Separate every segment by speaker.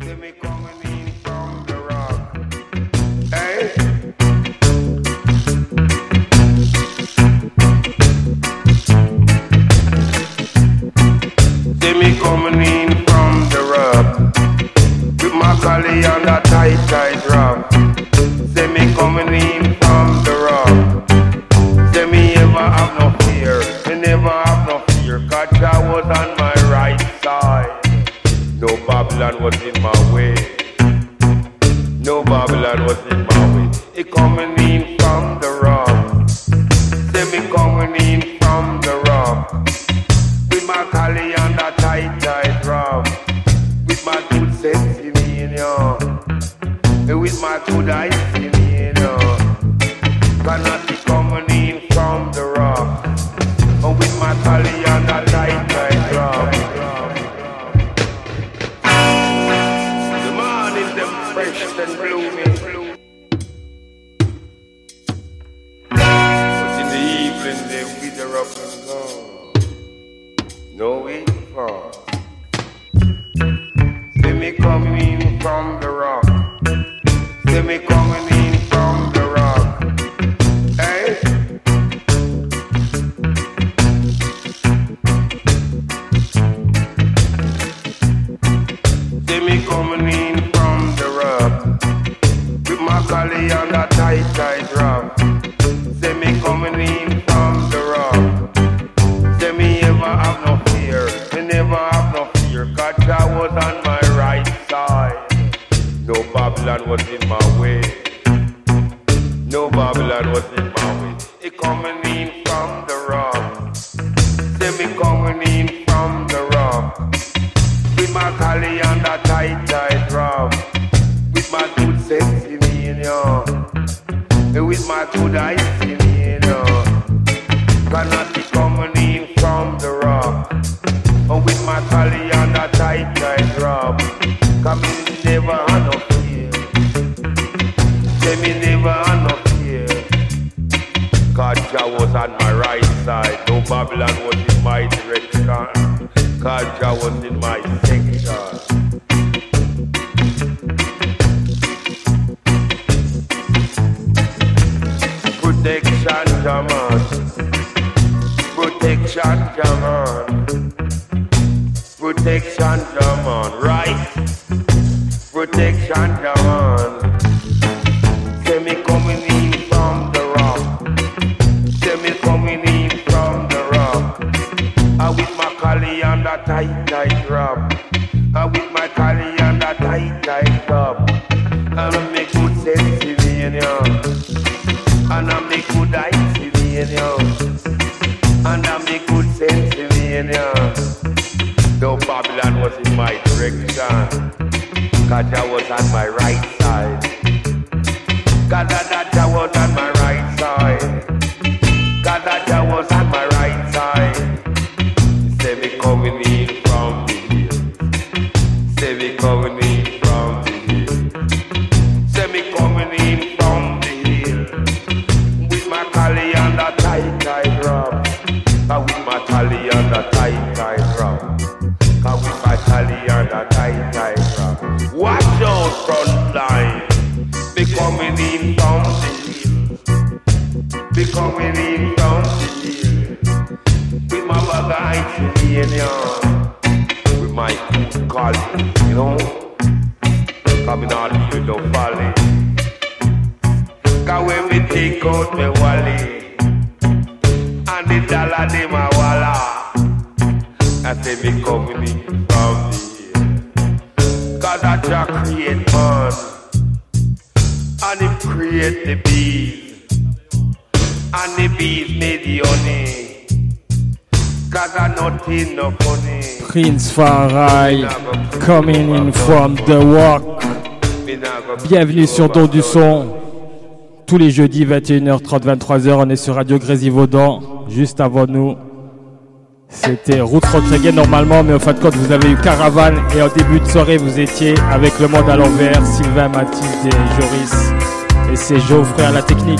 Speaker 1: Prince Farai, coming in from the walk. Bienvenue sur Don du Son. Tous les jeudis, 21h30, 23h, on est sur Radio Grésivaudan. Juste avant nous, c'était Roots Rock Reggae normalement, mais au fin de compte, vous avez eu Caravane. Et en début de soirée, vous étiez avec Le Monde à l'envers, Sylvain, Mathilde et Joris. Et c'est Geoffrey à la technique.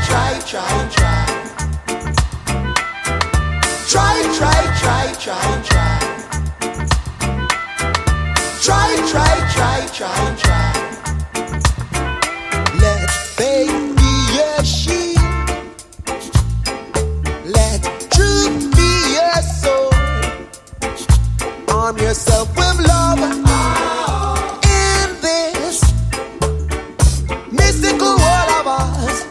Speaker 2: Let faith be your shield. Let truth be your soul. Arm yourself with love in this mystical world of ours.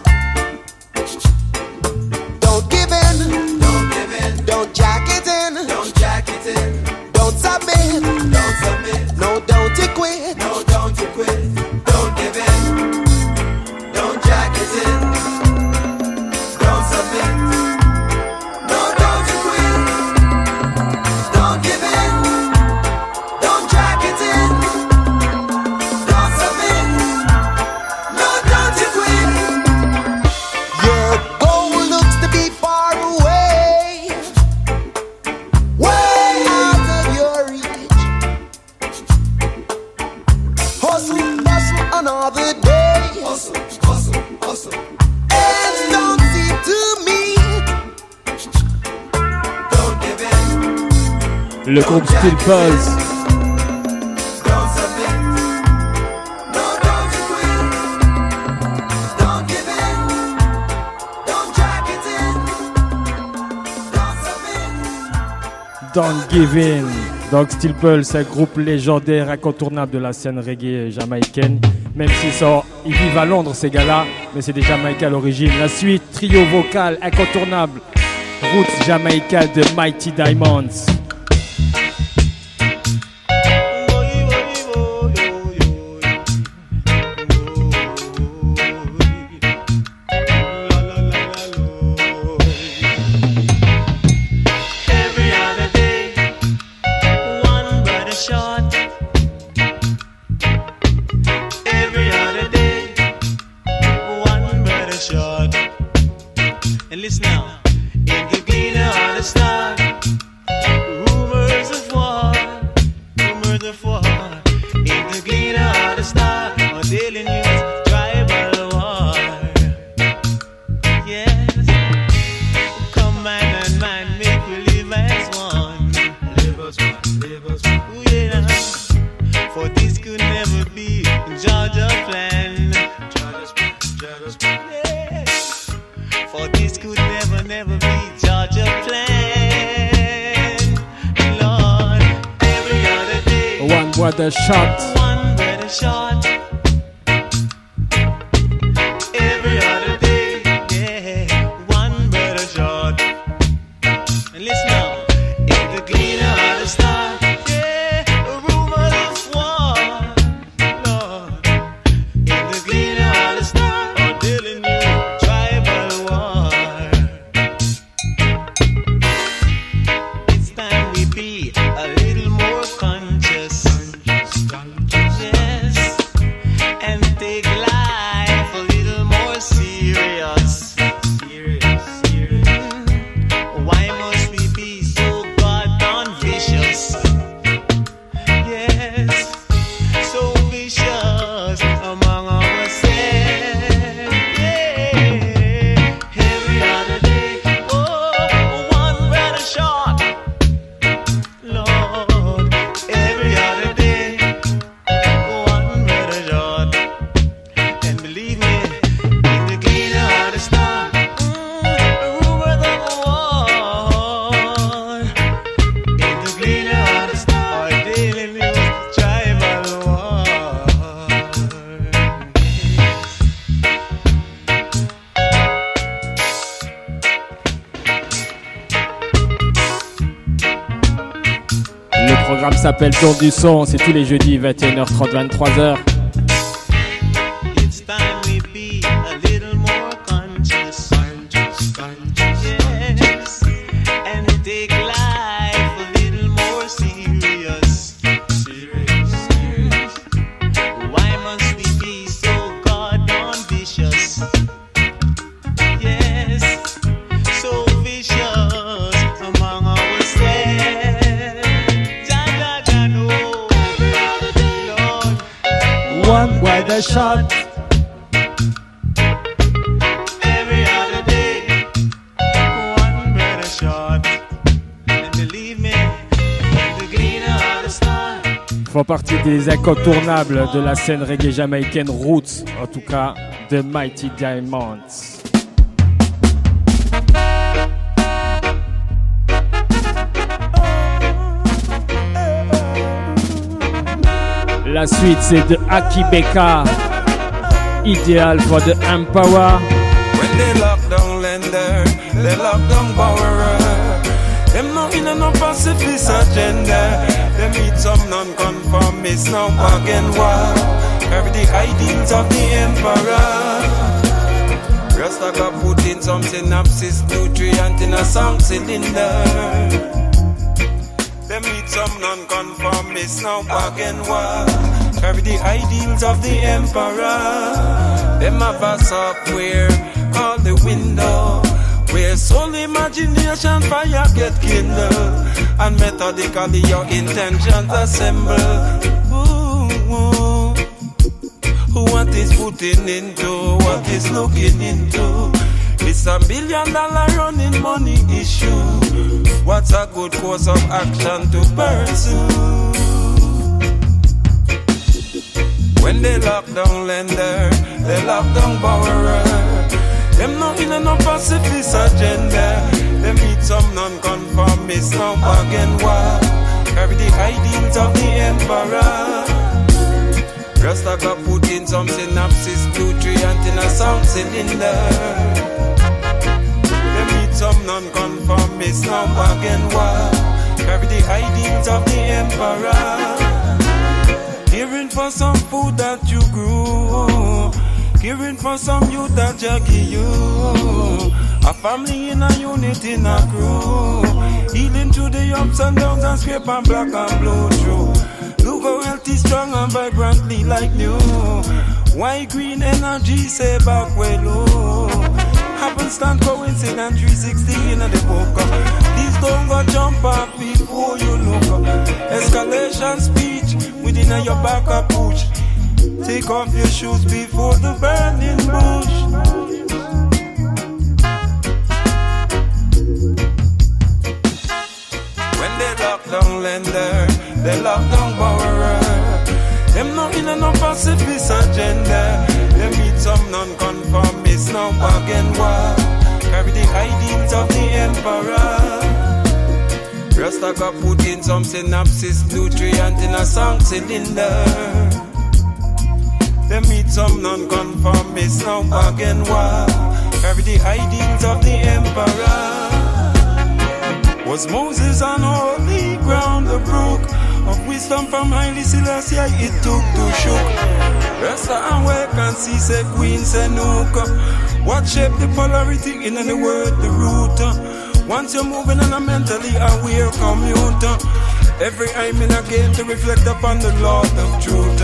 Speaker 2: Don't give in. Don't give in. Don't jack it in. Don't jack it in. Don't submit. Don't submit. No, don't quit. No, don't quit. Don't give in. Don't jack it in. Don't submit. No, don't quit. Don't give in. Don't jack it in. Don't submit. No, don't quit. Your goal looks to be far away, way out of your reach. Hustle, bustle, another day. Hustle, hustle, hustle. Ends don't see to me. Don't give in.
Speaker 1: Le groupe Still Pulse.
Speaker 2: Don't submit. No, don't quit. Don't give in. Don't jack it in. Don't submit.
Speaker 1: Don't Give In. Donc Still Pulse, un groupe légendaire, incontournable de la scène reggae jamaïcaine. Même ils vivent à Londres, ces gars-là, mais c'est des Jamaïcains à l'origine. La suite, trio vocal incontournable, roots jamaïcains de Mighty Diamonds.
Speaker 3: Every other day, one brother shot. Every other day, one brother shot. And listen now, in the gleaner on the star, rumors of war, rumors of war. In the gleaner on the star, on daily news, tribal war. Yes, come man and man, make we live as one. Live as one, live as one. Ooh, yeah. For this could never be Georgia plan. Georgia's plan. Yeah. For this could never be Georgia plan. Lord, every other day,
Speaker 1: One brother shot.
Speaker 3: one better shot. Every other day, yeah, one better shot. And listen now, in the gleaner of the star, yeah, a rumor of war, Lord. In the gleaner of the star, or dealing you tribal war. It's time we be a little more conscious. Yes, and take life a little more serious. Why must we be so goddamn vicious? Yes, so vicious among ourselves. Yeah. Every other day, oh, one brother shot. Lord, every other day, one brother shot. And believe me, in the gleaner of the star, rumors of war. In the gleaner of the star, daily news, tribal war.
Speaker 1: Le programme s'appelle Tour du Son, c'est tous les jeudis 21h30, 23h.
Speaker 3: It's time we be a little more conscious. Yes, and take life a little more serious. Why must we be so goddamn vicious? Yes, so vicious among ourselves. Ja, ja, ja, no. Lord,
Speaker 1: One brother shot.
Speaker 3: every
Speaker 1: font partie des incontournables de la scène reggae jamaïcaine roots, en tout cas The Mighty Diamonds. La suite c'est de Aki Beka, Ideal for the Empower.
Speaker 4: When they lock down lender, they lock down borrower. Them no in no pacifist agenda. Them meet some non-conformists now again war. Carry the ideals of the emperor. Rasta got put in some synapses, nutrient in a sound cylinder. Them meet some non-conformists now again war. Carry the ideals of the emperor. Them have a software called the window, where soul imagination fire get kindled, and methodically your intentions assemble. Ooh. What is putting into, what is looking into? It's $1 billion running money issue. What's a good course of action to pursue? When they lock down lender, they lock down borrower. Them no in no pacifist agenda. Them meet some non-conformists now again war. Carry the ideals of the emperor. Rasta got put in some synapses, nutrient in a sound cylinder. Them meet some non-conformists now again war. Carry the ideals of the emperor. Caring for some food that you grew, caring for some youth that you give you. A family in a unit in a crew, healing through the ups and downs and scrape and black and blue through. Look how healthy, strong and vibrantly like new. White green energy say back well low. Happenstance coincidence 360 in the book. Please don't go jump up before you look. Escalation speech within your back a push. Take off your shoes before the burning bush. When they lock down lender, they lock down borrower. Them no in no pacifist agenda. Them meet some non-conformists now again war. Carry the ideals of the emperor. Rasta got put in some synapses, nutrient in a sound cylinder. Them meet some non-conformists now again war. Carry the ideals of the emperor. Was Moses on holy ground, the brook of wisdom from Haile Selassie it took to shook. Rasta and wake and see say Queen Senuka. What shape the polarity in the word the root. Once you're moving on a mentally aware commuter, every I'm in a game to reflect upon the Lord of truth.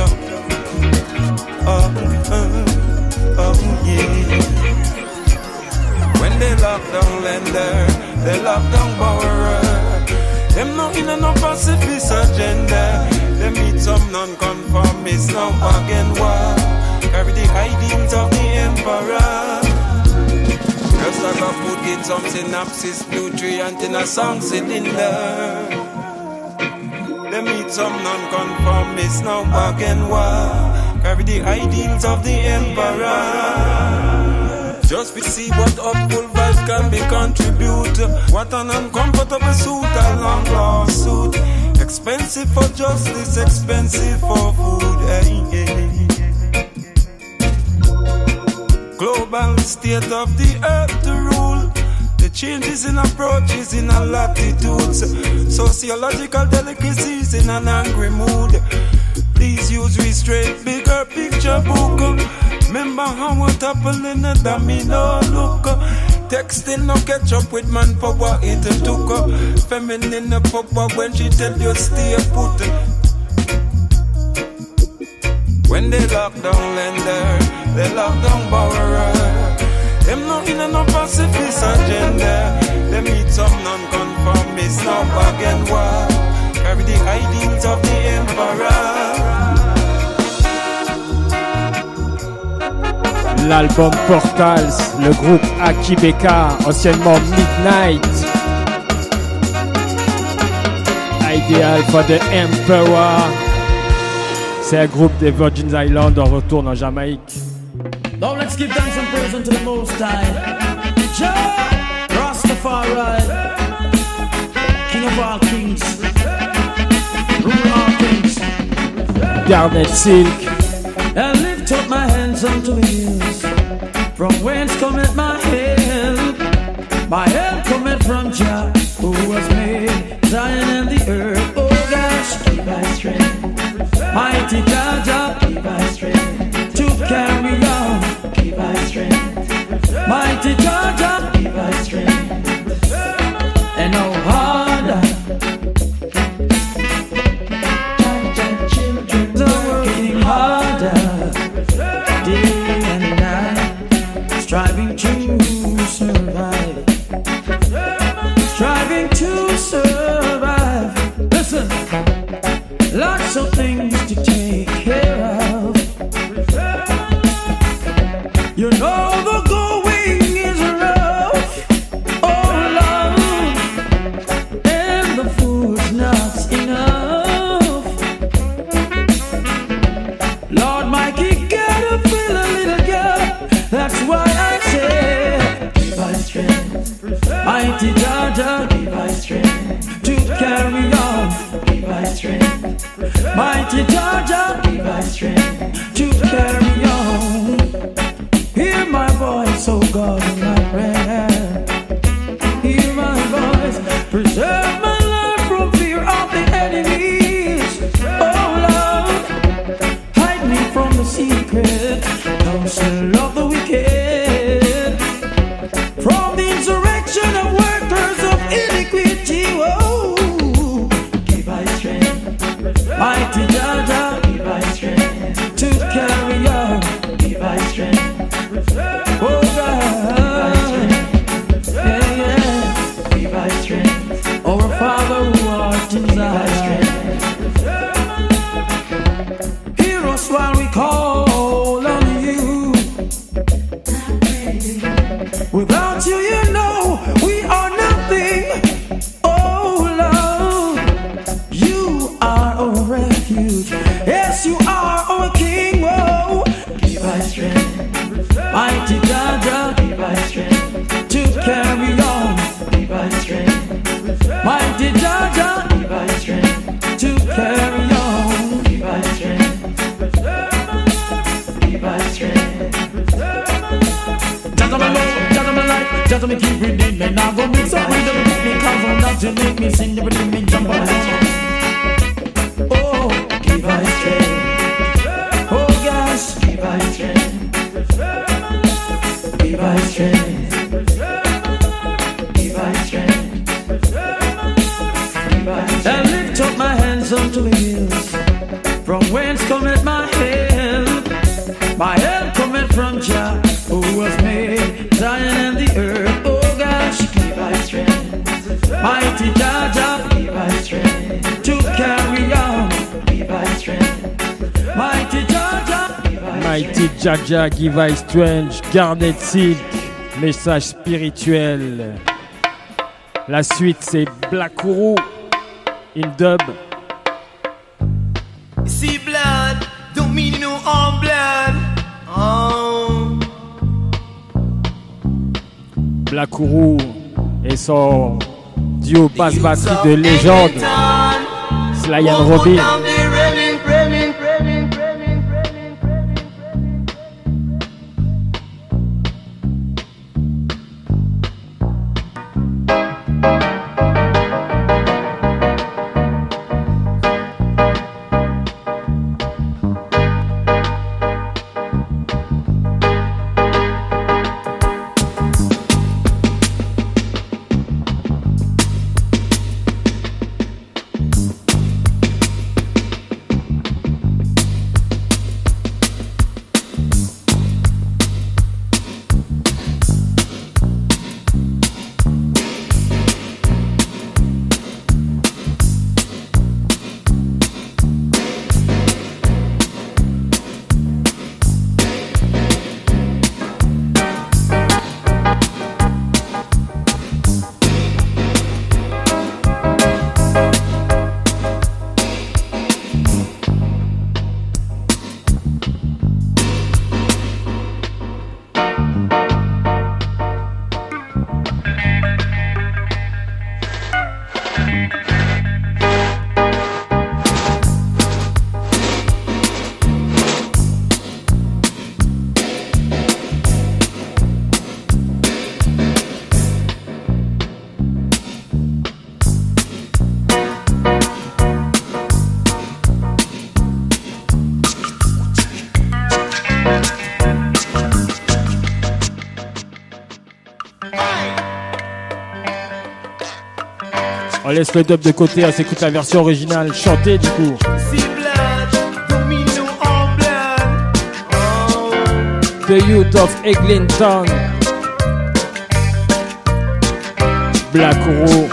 Speaker 4: Yeah. When they lock down lender, they lock down borrower. Them no in no pacifist agenda. They meet some non-conformists now again war. Carry the ideals of the emperor. Rasta got put in some synapses, nutrient in a sound cylinder. They meet some non-conformists now again war. Carry the ideals of the emperor. Just we see what upful vibes can be contribute. What an uncomfortable suit, a long lawsuit. Expensive for justice, expensive for food. Global state of the earth to rule. The changes in approaches in our latitudes. Sociological delicacies in an angry mood. Please use restraint, bigger picture book. Remember how what happened in the domino look. Texting no catch up with manpower it took. Feminine power when she tell you stay put. When they lock down lender, they lock down borrower. Them no in no pacifist agenda. They meet some non-conformists now again war. Carry the ideals of the emperor.
Speaker 1: L'album Portals, le groupe Aki Beka, anciennement Midnight. Ideal for the Emperor. C'est un groupe des Virgin Islands, on retourne en Jamaïque.
Speaker 5: Now let's give thanks and praise unto the Most High. Jah Rastafari, King of all kings, ruler all kings.
Speaker 1: Garnet Silk.
Speaker 5: And lift up my hands unto the hills, from whence cometh my help. My help cometh from Jah, who has made Zion and the earth. Oh gosh, give my strength, mighty Jah, Jah, give my strength to carry on. Give my strength, mighty Jah, Jah, give my strength, and no harder. Children are working harder, day and night, striving to survive. Striving to survive. Listen, lots of things to take care of. You know the going is rough, oh Lord, and the food's not enough. Lord Mikey, gotta fill a little gap. That's why I say, give my strength, mighty Jah, Jah, give my strength to carry on. Give my strength, mighty Jah, Jah, give my strength to carry on. Hear my voice, oh God, in my prayer. Hear my voice, preserve my life from fear of the enemies. Oh Lord, hide me from the secret counsel of the wicked, from the insurrection of workers of iniquity. Oh, give my strength, mighty Jah, Jah, give my strength to carry on. Give my strength. Oh God, yeah, yeah. Give my strength. Our Father who art in Zion, hear us while we call on you. Without you, you know we are nothing. Oh Lord, you are our refuge. Yes, you are our King. Oh, give my strength, mighty Jah, Jah, give my strength to carry on. Give my strength, mighty Jah, Jah, give my strength to carry on. Give my strength, give my strength. Jah my love, Jah my life, Jah me keep redeeming me. Now go mix up with them, make me cause on that you make me sing the rhythm me jump on. Oh, give my strength. Oh gosh, give my strength. Give my strength. Give my strength. Give my strength. And lift up my hands unto the hills, from whence cometh my help. My help cometh from Jah, who has made Zion and the earth. Oh gosh, give my strength, mighty Jah, Jah, give my strength to carry on. Give my strength, mighty Jah, Jah, give my strength.
Speaker 1: Mighty Jah, Jah, give I strange. Garnet Silk, message spirituel. La suite c'est Black Ourou in dub.
Speaker 6: See blood, don't mean no harm blood. Oh.
Speaker 1: Black Ourou et son duo basse-batterie de légende, Sly and Robbie. On laisse le dub de côté, on s'écoute la version originale chantée du coup. The Youth of Eglinton, Black Roux.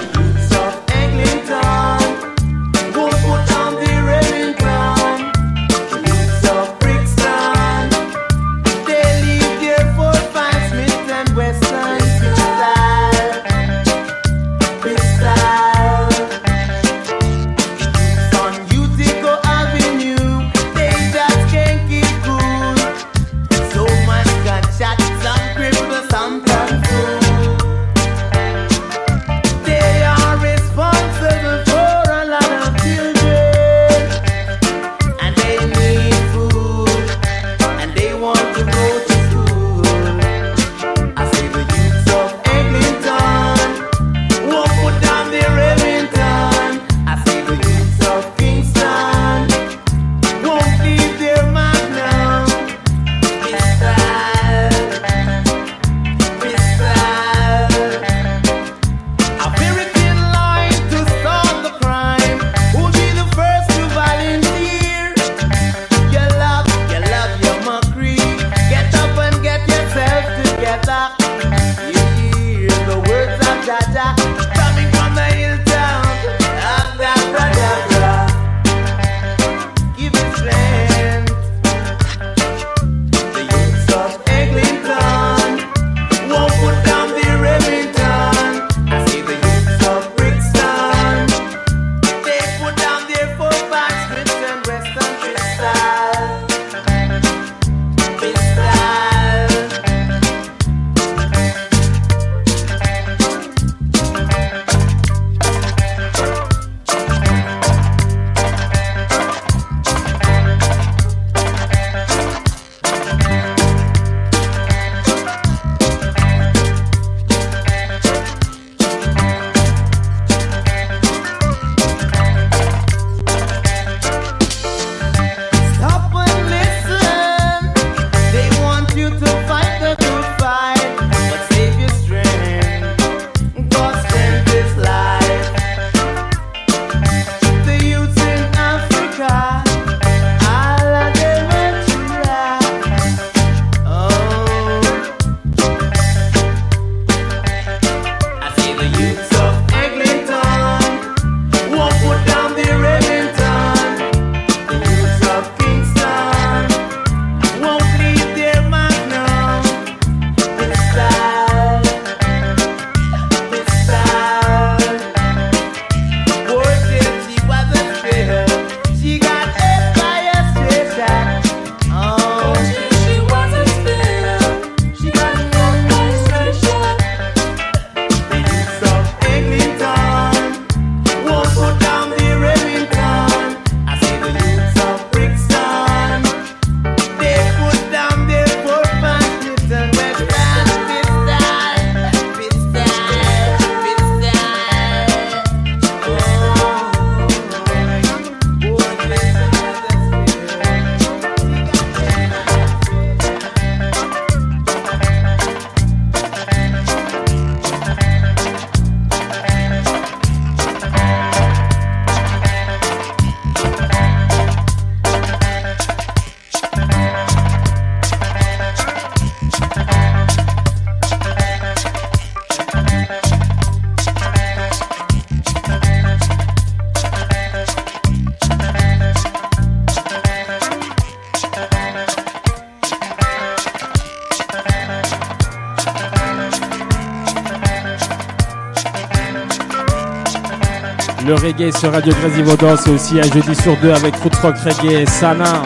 Speaker 1: Le reggae sur Radio Grésivaudan, c'est aussi un jeudi sur deux avec Roots Rock Reggae Sana.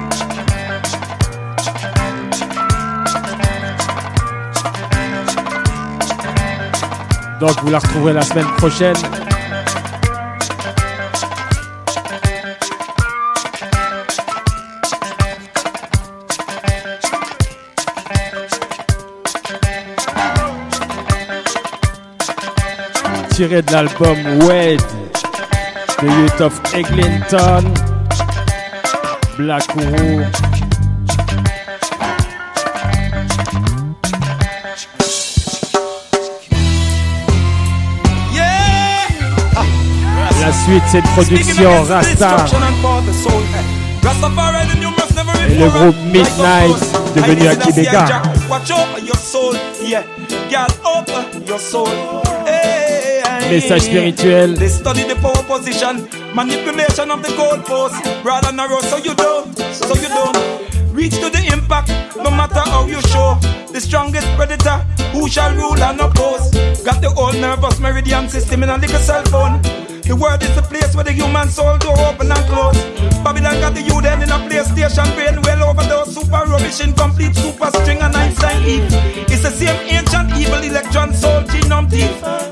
Speaker 1: Donc vous la retrouverez la semaine prochaine. Tiré de l'album Wade, The Youth of Eglinton, Black Roux.
Speaker 6: Yeah!
Speaker 1: La suite, c'est une production Rasta. Et le groupe Midnight, devenu à Québécois. Message spirituel.
Speaker 4: They study the power position, manipulation of the goalpost. Rather narrow, so you don't reach to the impact. No matter how you show, the strongest predator who shall rule and oppose. Got the whole nervous meridian system in a little cell phone. The world is the place where the human soul door open and close. Babylon got the youth in a PlayStation brain well overdose. Super rubbish, incomplete, super string and Einstein Eve. It's the same ancient evil electron soul genome thief.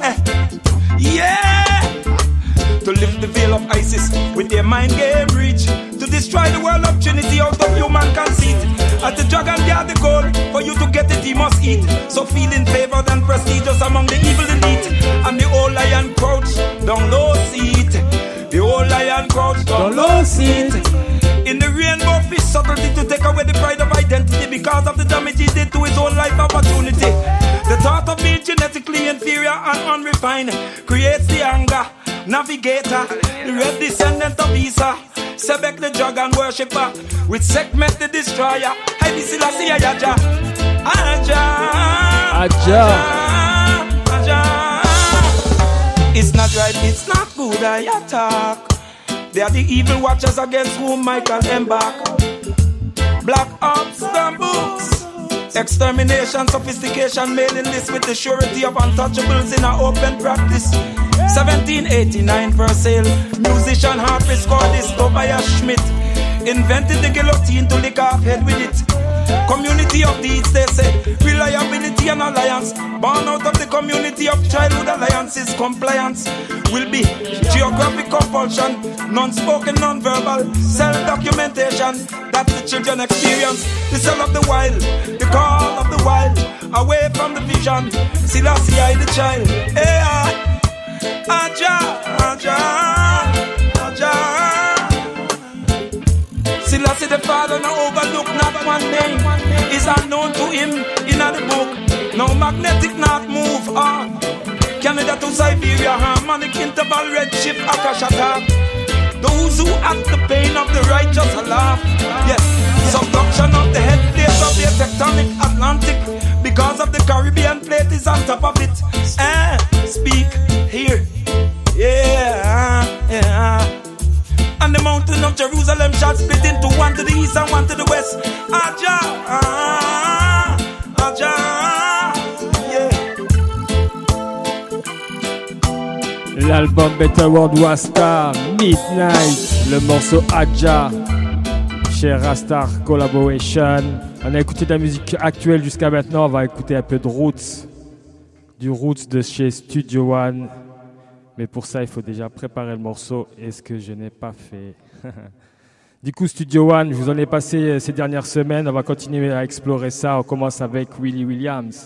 Speaker 4: Yeah! To lift the veil of ISIS with their mind game reach. To destroy the world of Trinity out of human conceit. As the dragon guard the gold, for you to get it he must eat. So feeling favored and prestigious among the evil elite. And the old lion crouch down low seat. The old lion crouch down low seat. In the rainbow fish subtlety to take away the pride of identity. Because of the damage he did to his own life opportunity. The thought of being genetically inferior and unrefined creates the anger. Navigator, the red descendant of Esau. Sebek the dragon worshipper, with Sekhmet the destroyer. Haile Selassie Aja, Aja,
Speaker 1: Aja.
Speaker 4: It's not right, it's not good, I attack. They are the evil watchers against whom Michael embark. Black ops, books. Extermination, sophistication, mailing list with the surety of untouchables in our open practice. 1789 per sale. Musician harpist called this Tobias Schmidt. Invented the guillotine to lick off head with it. Community of deeds, they say. Reliability and alliance. Born out of the community of childhood alliances. Compliance will be geographic compulsion. Non-spoken, non-verbal. Self-documentation. That's the children experience. The cell of the wild. The call of the wild. Away from the vision. Selassie I the child. Hey, Aja, Aja, Aja. Selassie the father, no overlook, not one name is unknown to him in the book. No magnetic not move on. Canada to Siberia, harmonic interval, redshift, Akashata. Those who act the pain of the righteous laugh. Yes, subduction of the head place of the tectonic Atlantic. Because of the Caribbean plate is on top of it. Speak here. Yeah, yeah. And the mountain of Jerusalem shall split into one to the east and one to the west. Aja, Aja, yeah.
Speaker 1: L'album Better World Wasta, Midnight, le morceau Aja, chez Rastar Collaboration. On a écouté de la musique actuelle jusqu'à maintenant, on va écouter un peu de Roots, du Roots de chez Studio One. Mais pour ça, il faut déjà préparer le morceau, et ce que je n'ai pas fait. Du coup, Studio One, je vous en ai passé ces dernières semaines. On va continuer à explorer ça. On commence avec Willie Williams.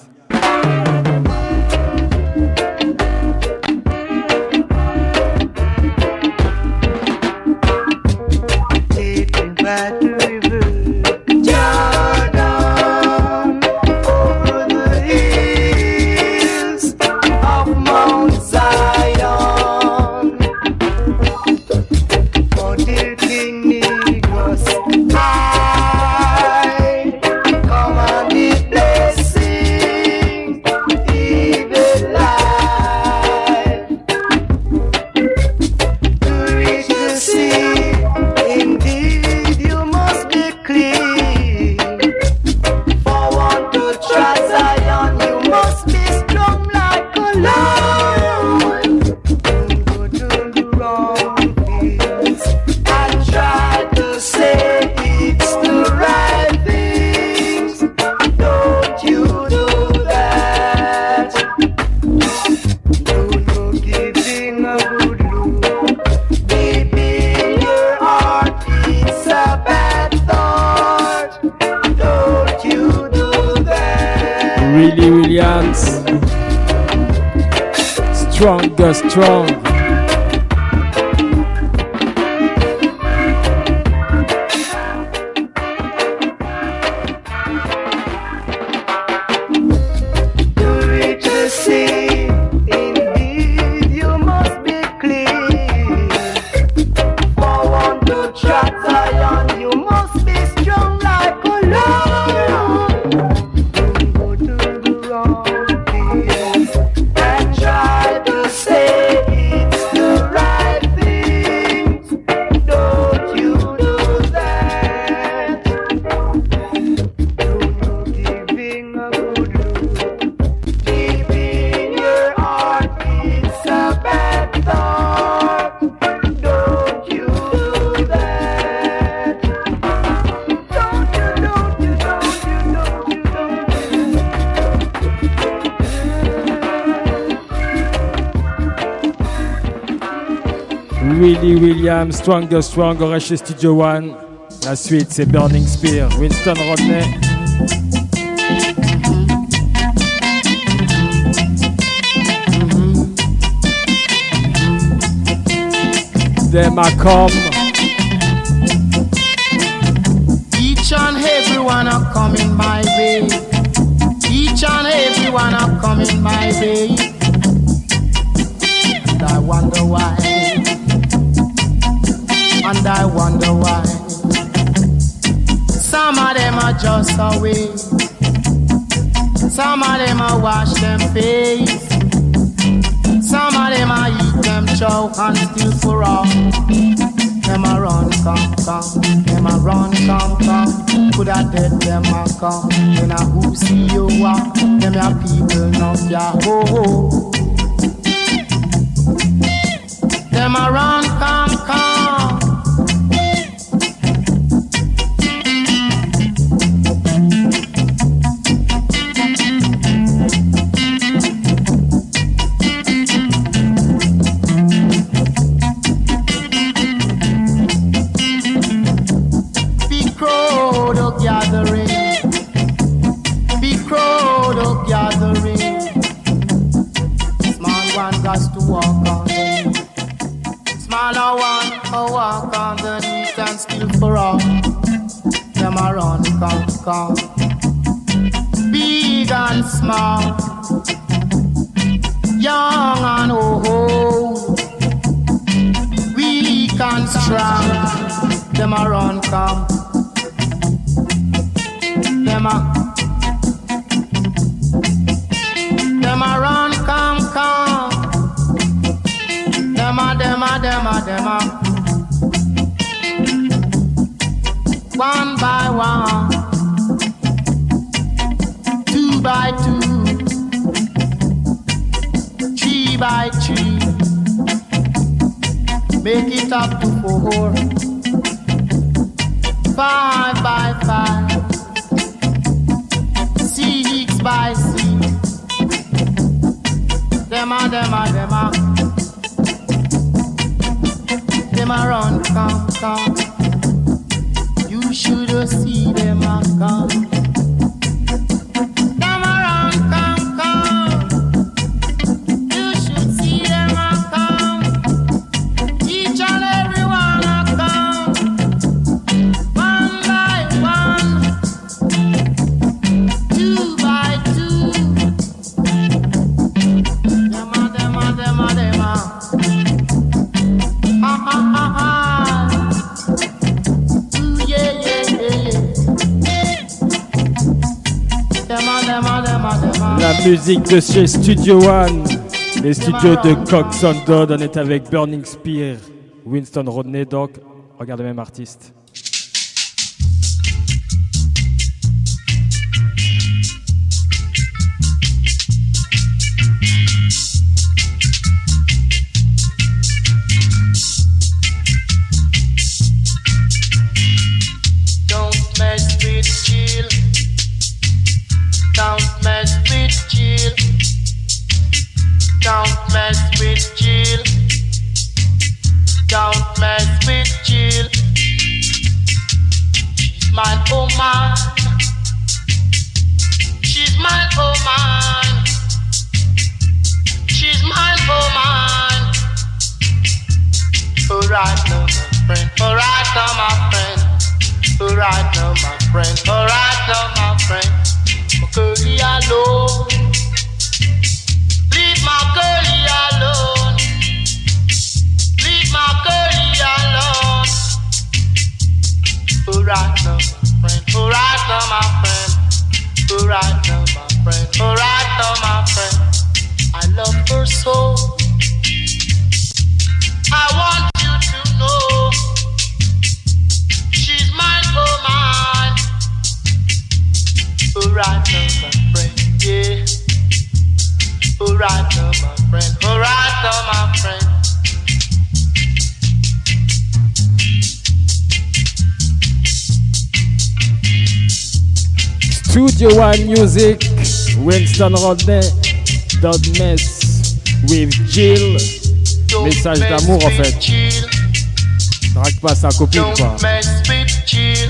Speaker 1: Willie Williams, Stronger Strong.
Speaker 7: To reach the sea, indeed you must be clean.
Speaker 1: Willie Williams, Stronger Strong, on reste chez Studio One. La suite, c'est Burning Spear, Winston Rodney. Them a come.
Speaker 7: Each and everyone are coming my way. Each and everyone are coming my way. And I wonder why. And I wonder why. Some of them are just away. Some of them are wash them face. Some of them a eat them chow and still for all. Them a run, come, come. Them a run, come, come. Coulda dead, them a come. Then a who see you walk. Them a people now, yeah, ho, ho. Them a run, come, come. To walk on the smaller one, a walk on the neat and still for all. Them a run, come, come. Big and small, young and old, weak and strong. Them a run, come. Them a run, come, come. Dema. One by one, two by two, three by three, make it up to four, five by five, six by six, dema. Them a run, come, come. You should have seen them a come. Them a run, come, come. You should see them a come. Each and every one a come. One by one, two by two. Them a.
Speaker 1: La musique de chez Studio One, les studios de Cox on Dodd. On est avec Burning Spear, Winston Rodney, donc regarde le même artiste.
Speaker 7: Don't mess with Jill. Don't mess with Jill. Don't mess with Jill. She's mine, oh mine. She's mine, oh mine. She's mine, oh mine. Alright now, my friend. Alright now, my friend. Alright now, my friend. Alright now, my friend. My girlie alone. Leave my girlie alone. Leave my girlie alone. Alright now, my friend. Alright now, my friend. Alright now, my friend. Alright now, my friend. I love her so. I want you to know. She's mine, oh mine. Alright now, my friend, yeah. Alright now, my friend. Alright now, my friend.
Speaker 1: Studio One music, Winston Rodney, Don't Mess with Jill. Message d'amour en fait. Drague pas sa copine quoi.
Speaker 7: Don't mess with chill.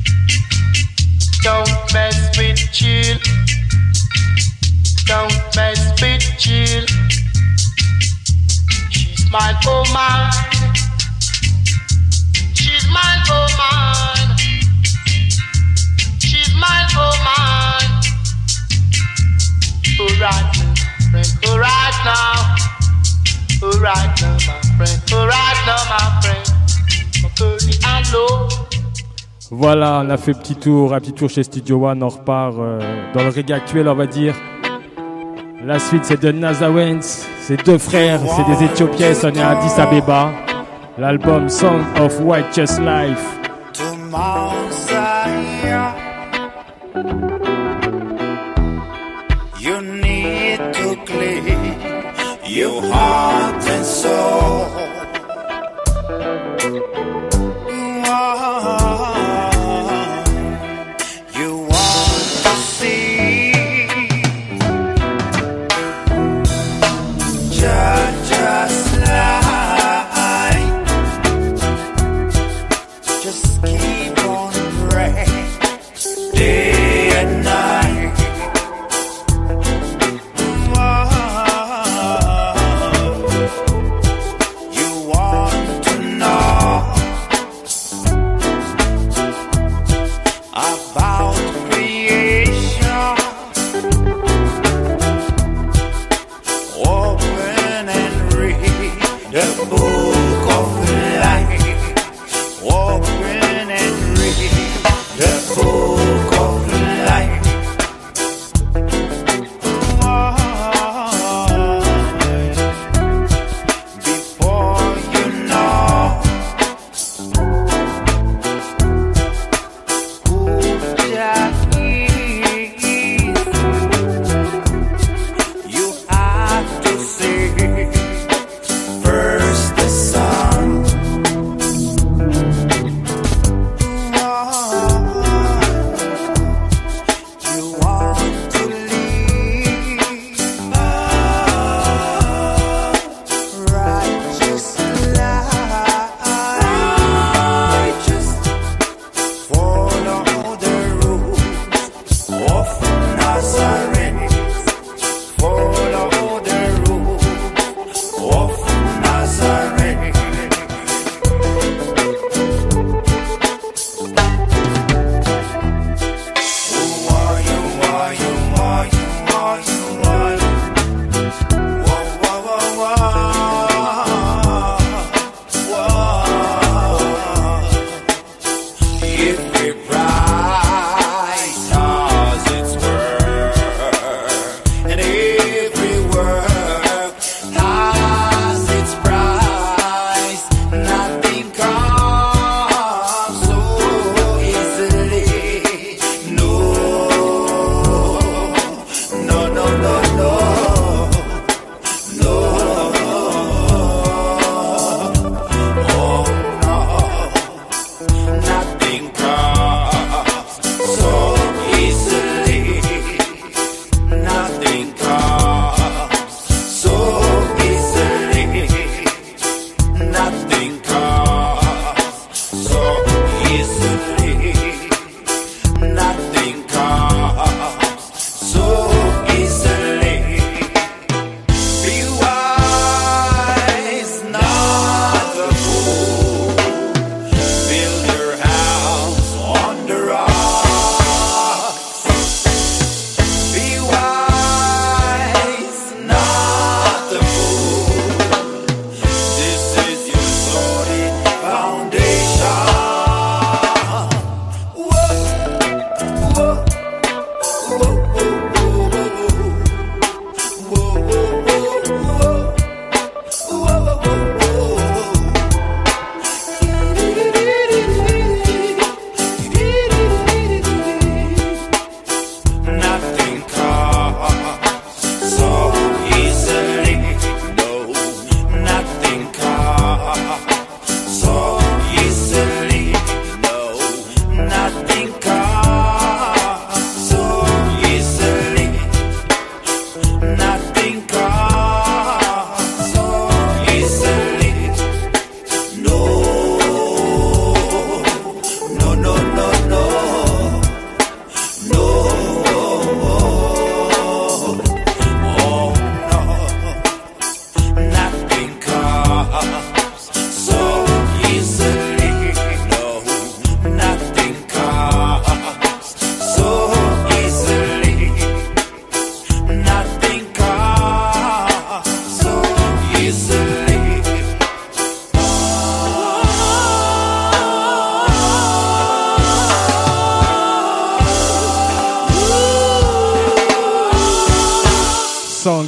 Speaker 7: Don't mess with chill. Don't mess with chill. She's mine, oh mine. She's mine, oh mine. She's mine, oh mine. Alright, friend, alright now. Alright now, my friend. Alright now, my friend. My curly and low.
Speaker 1: Voilà, on a fait un petit tour chez Studio One, on repart dans le reggae actuel on va dire. La suite c'est de Nazawens, c'est deux frères, c'est des Éthiopiens, on est à Addis Abeba. L'album Song of Righteous Life.
Speaker 4: You need to clean your heart and soul. You want to see just like. Just keep on praying day and night. You want to know about creation. Open and read the book of life. Open and read the book of life. Before you know who Jack is, you have to say first the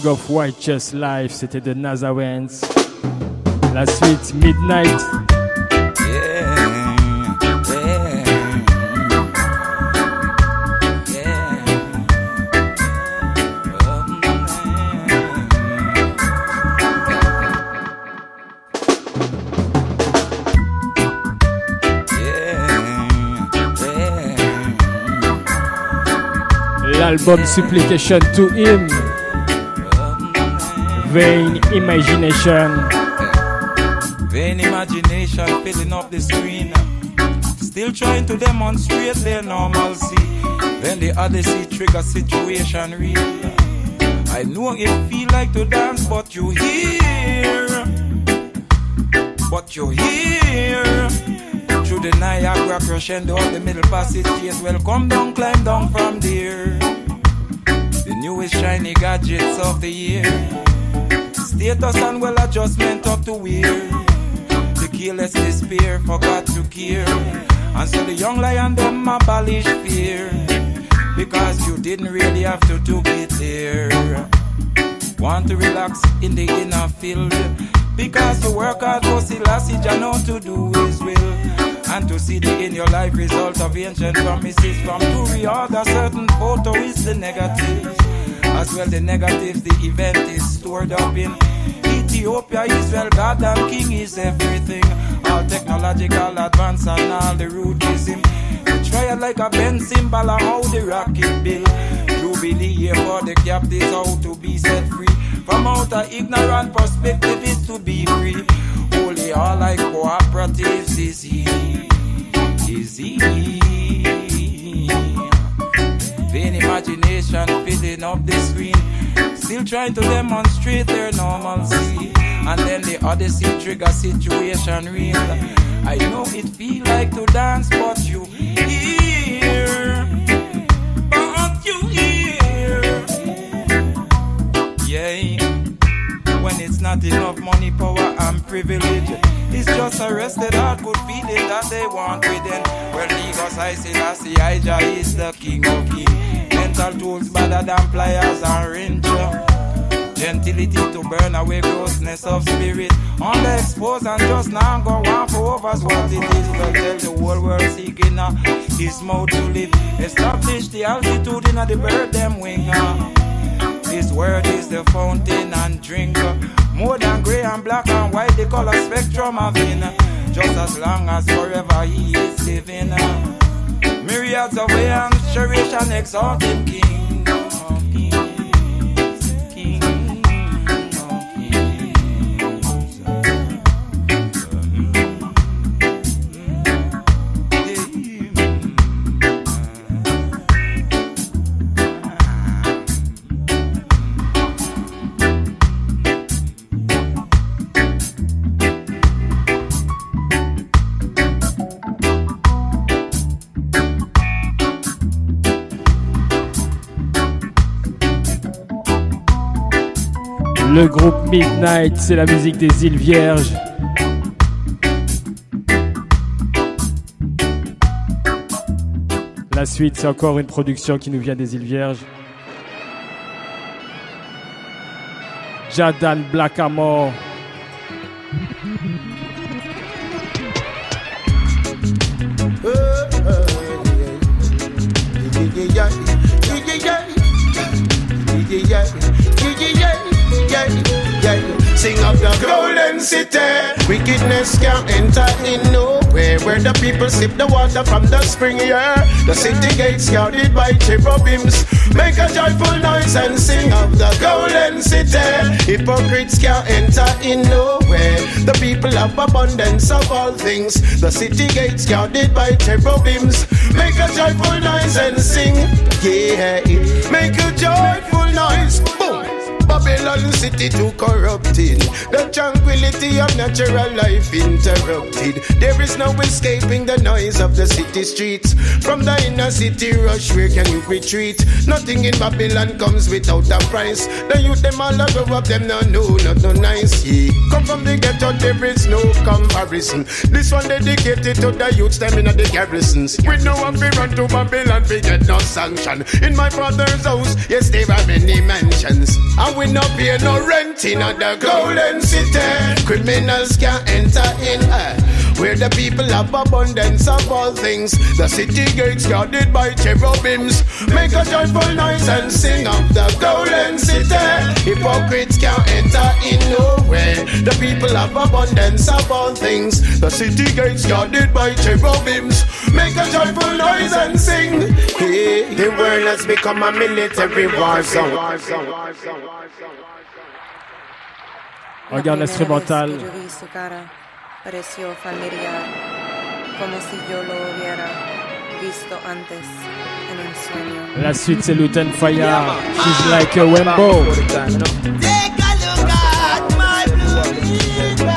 Speaker 1: of Righteous Life, c'était de Nazareth. La suite, Midnight. L'album Supplication to Him, Vain Imagination.
Speaker 4: Vain imagination filling up the screen, still trying to demonstrate their normalcy. Then the Odyssey trigger situation real. I know it feel like to dance, but you here, through the Niagara crescendo of the middle passage. Yes, well, come down, climb down from there. The newest shiny gadgets of the year. Status and well adjustment up to wear. The careless despair forgot to care. And so the young lion them abolish fear. Because you didn't really have to get there. Want to relax in the inner field. Because you work hard for Selassie, you know to do his will. And to see the in your life result of ancient promises. From to reorder certain photo is the negative. As well the negatives, the event is stored up in Ethiopia, Israel, God and King is everything. All technological advance and all the rootism. You try it like a bend symbol and how the rocket bill. Jubilee here for the captives, how to be set free. From out of ignorant perspective is to be free. Holy all like cooperatives is he. Vain imagination filling up the screen, still trying to demonstrate their normalcy. And then the Odyssey trigger situation real. I know it feel like to dance, but you here. Yeah. When it's not enough money, power and privilege, it's just arrested heart, good feeling that they want within. Well, Legos, I see that Elijah is the king of kings. Mental tools better than pliers and wrencher. Gentility to burn away grossness of spirit. On the expose and just now go on for overs what it is. Well, tell the whole world seeking his mouth to live. Establish the altitude in the bird them wing. His word is the fountain and drink. More than grey and black and white, the color spectrum of in. Just as long as forever he is living. Myriads of hands cherish and exalt him, King.
Speaker 1: Le groupe Midnight, c'est la musique des îles Vierges. La suite, c'est encore une production qui nous vient des îles Vierges. Jadan Blackamore.
Speaker 8: Sing of the golden city. Wickedness can't enter in nowhere. Where the people sip the water from the spring, yeah. The city gates guarded by cherubims. Make a joyful noise and sing of the golden city. Hypocrites can't enter in nowhere. The people have abundance of all things. The city gates guarded by cherubims. Make a joyful noise and sing, yeah. Make a joyful noise, boom. Babylon city too corrupted. The tranquility of natural life interrupted. There is no escaping the noise of the city streets. From the inner city rush, where can you retreat? Nothing in Babylon comes without a price. The youth them all grow up, them no nice. Yeah. Come from the ghetto, there is no comparison. This one dedicated to the youths, them in the garrisons. With no one fi run to Babylon, we get no sanction. In my father's house, yes, there are many mansions. And we no pay no rent in the golden city. Criminals can't enter in where the people have abundance of all things. The city gates guarded by cherubims. Make a joyful noise and sing of the golden city. Hypocrites can't enter in nowhere. The people have abundance of all things. The city gates guarded by cherubims. Make a joyful noise and sing. Hey, the world has become a military war zone.
Speaker 1: Regarde l'instrumental.
Speaker 9: Pareció familiar, como si yo lo hubiera visto antes en un sueño.
Speaker 1: La suite c'est Lutan Fyah. She's like a Wembo.
Speaker 6: Take a look at my blue river.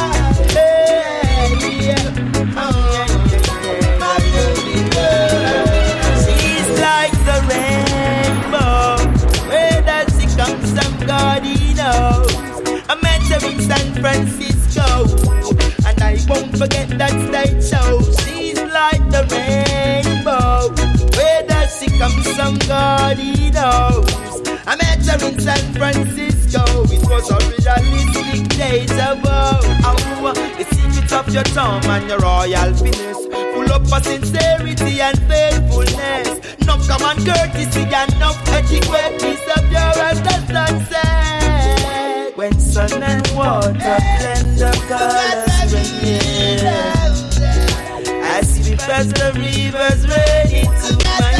Speaker 6: My blue river. She's like the rainbow. Where does she come from? God he knows. I met her in San Francisco. I won't forget that stage show. She's like the rainbow. Where does she come from? God he knows. I met her in San Francisco. It was a realistic deja vu. Oh, the secret of your charm and your royal finesse, full up of sincerity and faithfulness. No common courtesy and no etiquette. Disappear as the sunset. When sun and water blend the colors. As swift as the rivers rain into my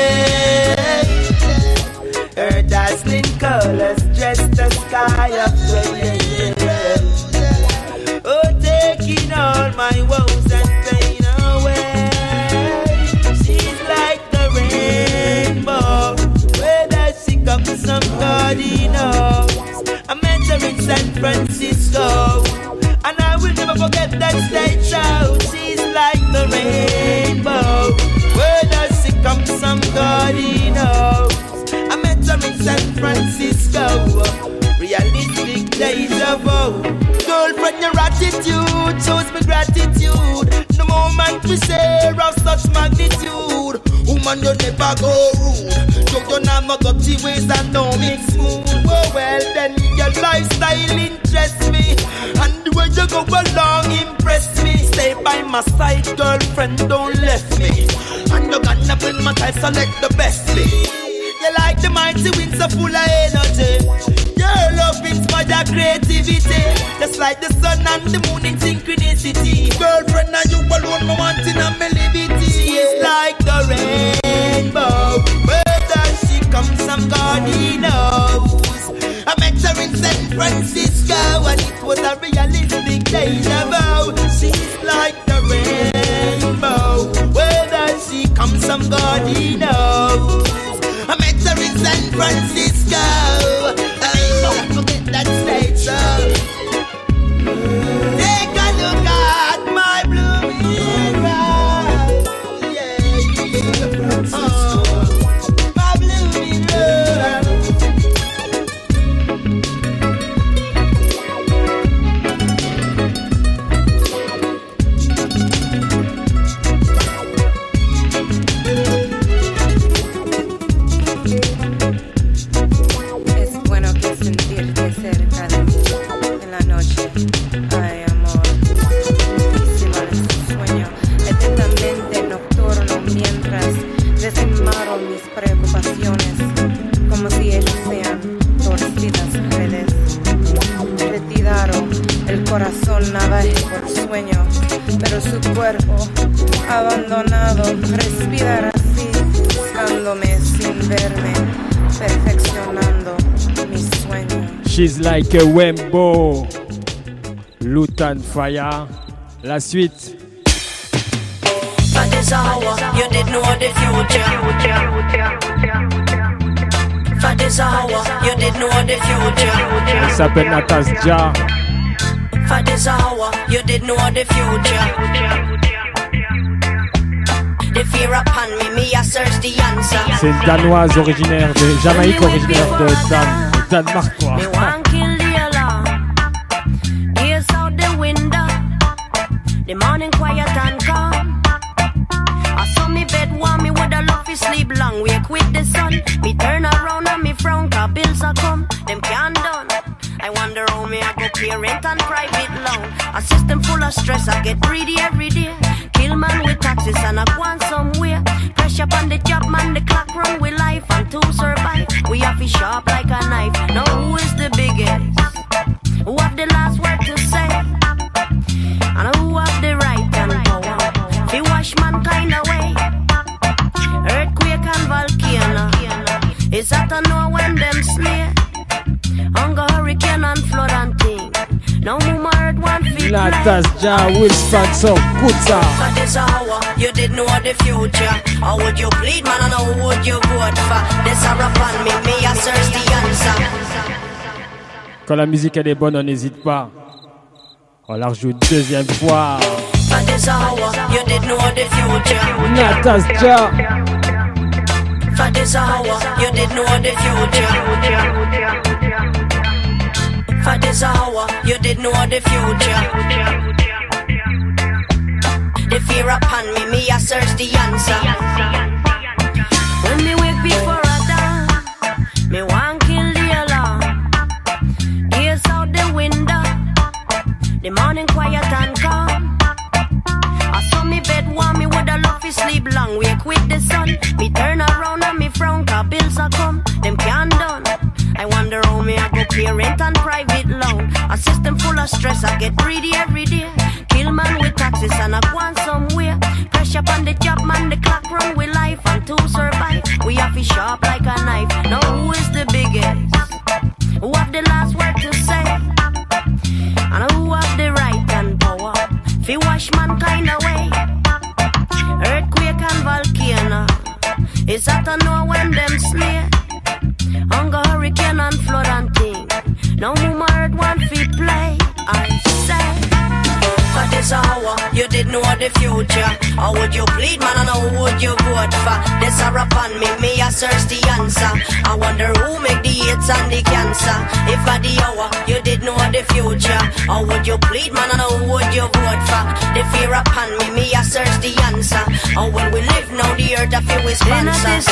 Speaker 6: veins, her dazzling colors dress the sky of flame. Oh, taking all my woes and pain away. She's like the rainbow. Where does she come from? God he knows. I met her in San Francisco. And I will never forget that stage show. She's like the rainbow. Where does she come from? God he knows. I met her in San Francisco. Realistic deja vu. Girlfriend, your attitude shows me gratitude. The moment we share of such magnitude. Woman, you never go rude. You not my dirty ways and no mix smooth. Oh well, then your lifestyle interests me. And the way you go along impress me. Stay by my side, girlfriend, don't left me. And you're gonna build my type, select the best me. You like the mighty winds so full of energy. Your love inspire creativity. Just like the sun and the moon in synchronicity. Girlfriend, and you alone, my wanting a melody. She's like the rainbow. Where does she come from? God he knows. I met her in San Francisco, and it was a realistic deja vu. She's like the rainbow. Where does she come from? God he knows. I met her in San Francisco. I don't forget that stage show. Take a look at my blue river. Yeah. Oh, my blue river.
Speaker 9: Corazón navega por sueño, pero su cuerpo abandonado respirar así, buscándome sin verme, perfeccionando mis sueños.
Speaker 1: She's like a Wembo. Lutan Fyah. La suite.
Speaker 10: At this hour, you did know the future. For this hour, you did know the future.
Speaker 1: Elle s'appelle Natas Jah.
Speaker 10: For this hour, you did know the future. The fear upon me, me I search the answer.
Speaker 1: C'est une Danoise originaire de Jamaïque, originaire de Danemark, quoi.
Speaker 10: Me want kill the alarm. Here's out the window. The morning quiet and calm. I saw me bed warm, me woulda love to sleep long. Wake with the sun. Me turn around and me frown, 'cause bills are come. Them can't wonder how me I go pay rent and private loan. A system full of stress, I get greedy every day. Kill man with taxes and I go on somewhere. Pressure up on the job, man, the clock run with life. And to survive, we have to sharp like a knife. Now who is the biggest? Who have the last word to say? And who have the right and power? If you wash mankind away. Earthquake and volcano. Is that to know when them slay? Hunger, hurricane and flood and thing. No more earth one feet.
Speaker 1: Natas Ja will start so good sir.
Speaker 10: For this hour, you did know the future. How would you bleed, man, and how would you vote for? This hour upon me I search the answer.
Speaker 1: Quand la musique elle est bonne, on n'hésite pas. On la rejoue une deuxième fois.
Speaker 10: For this hour, you did know the future.
Speaker 1: Natas Ja.
Speaker 10: For this hour, you did know the future. For this hour, you did know the future. The fear upon me I search the answer. When me wake before I die, me want kill the alarm. Gaze out the window, the morning quiet and calm. I saw me bed warm, me woulda love to sleep long. Wake with the sun, me turn around and me frown, 'cause bills are come, them can't done. I wonder how me I go pay rent and private loan. A system full of stress, I get greedy every day. Kill man with taxes and I go on somewhere. Pressure up on the job, man, the clock run with life. And to survive, we have to sharp like a knife. Now who is the biggest? Who have the last word to say? And who have the right and power? If you wash mankind away. Earthquake and volcano. Is that to know when them slay? Hunger, hurricane and flood and thing. No more earth one feet play. I say, for this hour, you did know the future. How would you plead, man, and how would you vote for? This hour upon me I search the answer. I wonder who make the AIDS and the cancer. If at the hour, you did know the future. How would you plead, man, and how would you vote for? The fear upon me I search the answer. And when we live now, the earth I feel we sponsor.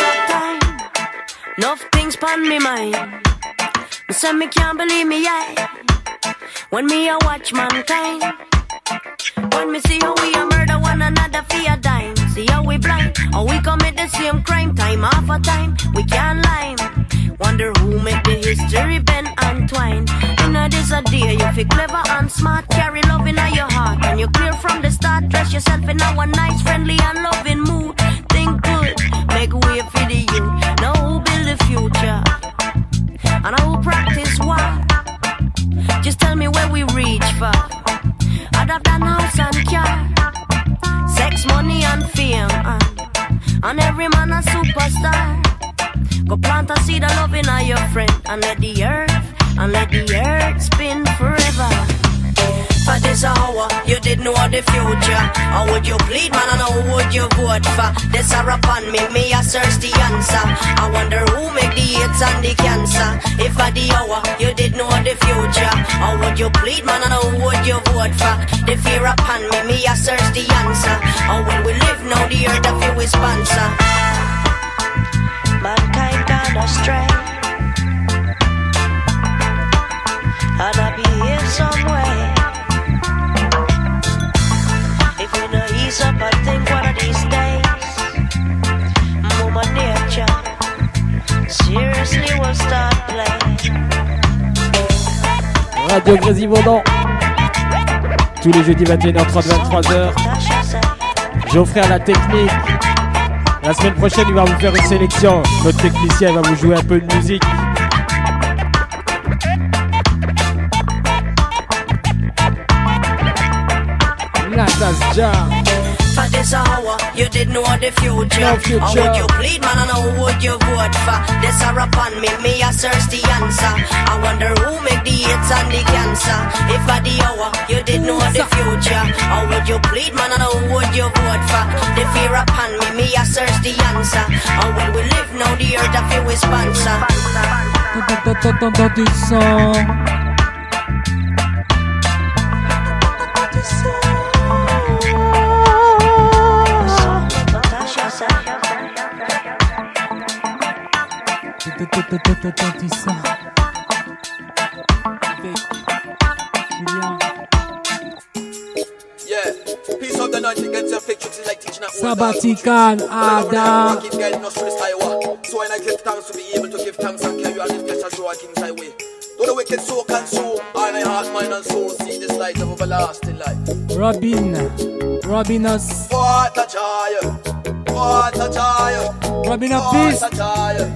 Speaker 10: Enough things pon me mind. Me say me can't believe me eye. When me a watch mankind. When me see how we a murder one another for a dime. See how we blind, how we commit the same crime. Time after time, we can't lie. Wonder who make the history bend and twine. Inna this a day, you feel clever and smart. Carry love in your heart, and you clear from the start. Dress yourself in a nice, friendly and loving mood. Think good, make way for the youth. Now who build the future, and who practice what? Just tell me where we reach for. Other than house and car, sex, money and fame, and every man a superstar. Go plant a seed of love in your friend, and let the earth spin forever. For this hour, you did know the future. How would you plead, man, and how would you vote for? This hour upon me I search the answer. I wonder who make the AIDS and the cancer. If at the hour, you did know the future. How would you plead, man, and how would you vote for? The fear upon me I search the answer. And when we live now, the earth I feel we sponsor. Mankind gone astray, and I behave some way. If we no ease up, I think one of these days, Mama Nature seriously will start playing.
Speaker 1: Radio Grésivaudan. Tous les jeudis 21h30, 23h. Geoffrey à la technique. La semaine prochaine, il va vous faire une sélection. Notre technicien va vous jouer un peu de musique. Natas Ja.
Speaker 10: For this hour, you did know the future. How would you plead, man, and how would you vote for? This hour upon me I search the answer. I wonder who make the AIDS and the cancer. If at the hour, you did know the future. How would you plead, man, and how would you vote for? The fear upon me I search the answer. And when we live now, the earth I feel we sponsor.
Speaker 5: T'entends ça?
Speaker 11: anointing against your fake tricks like teaching up.
Speaker 1: Sabbatical, Adam.
Speaker 11: So when I give thanks to be able to give thanks and carry on this flesh as our King's highway. Though the wicked soul consume, all my heart, mind and soul see this light of everlasting life.
Speaker 1: Robinus.
Speaker 11: What a child, what a child,
Speaker 1: Robin of Peace.
Speaker 11: what a child,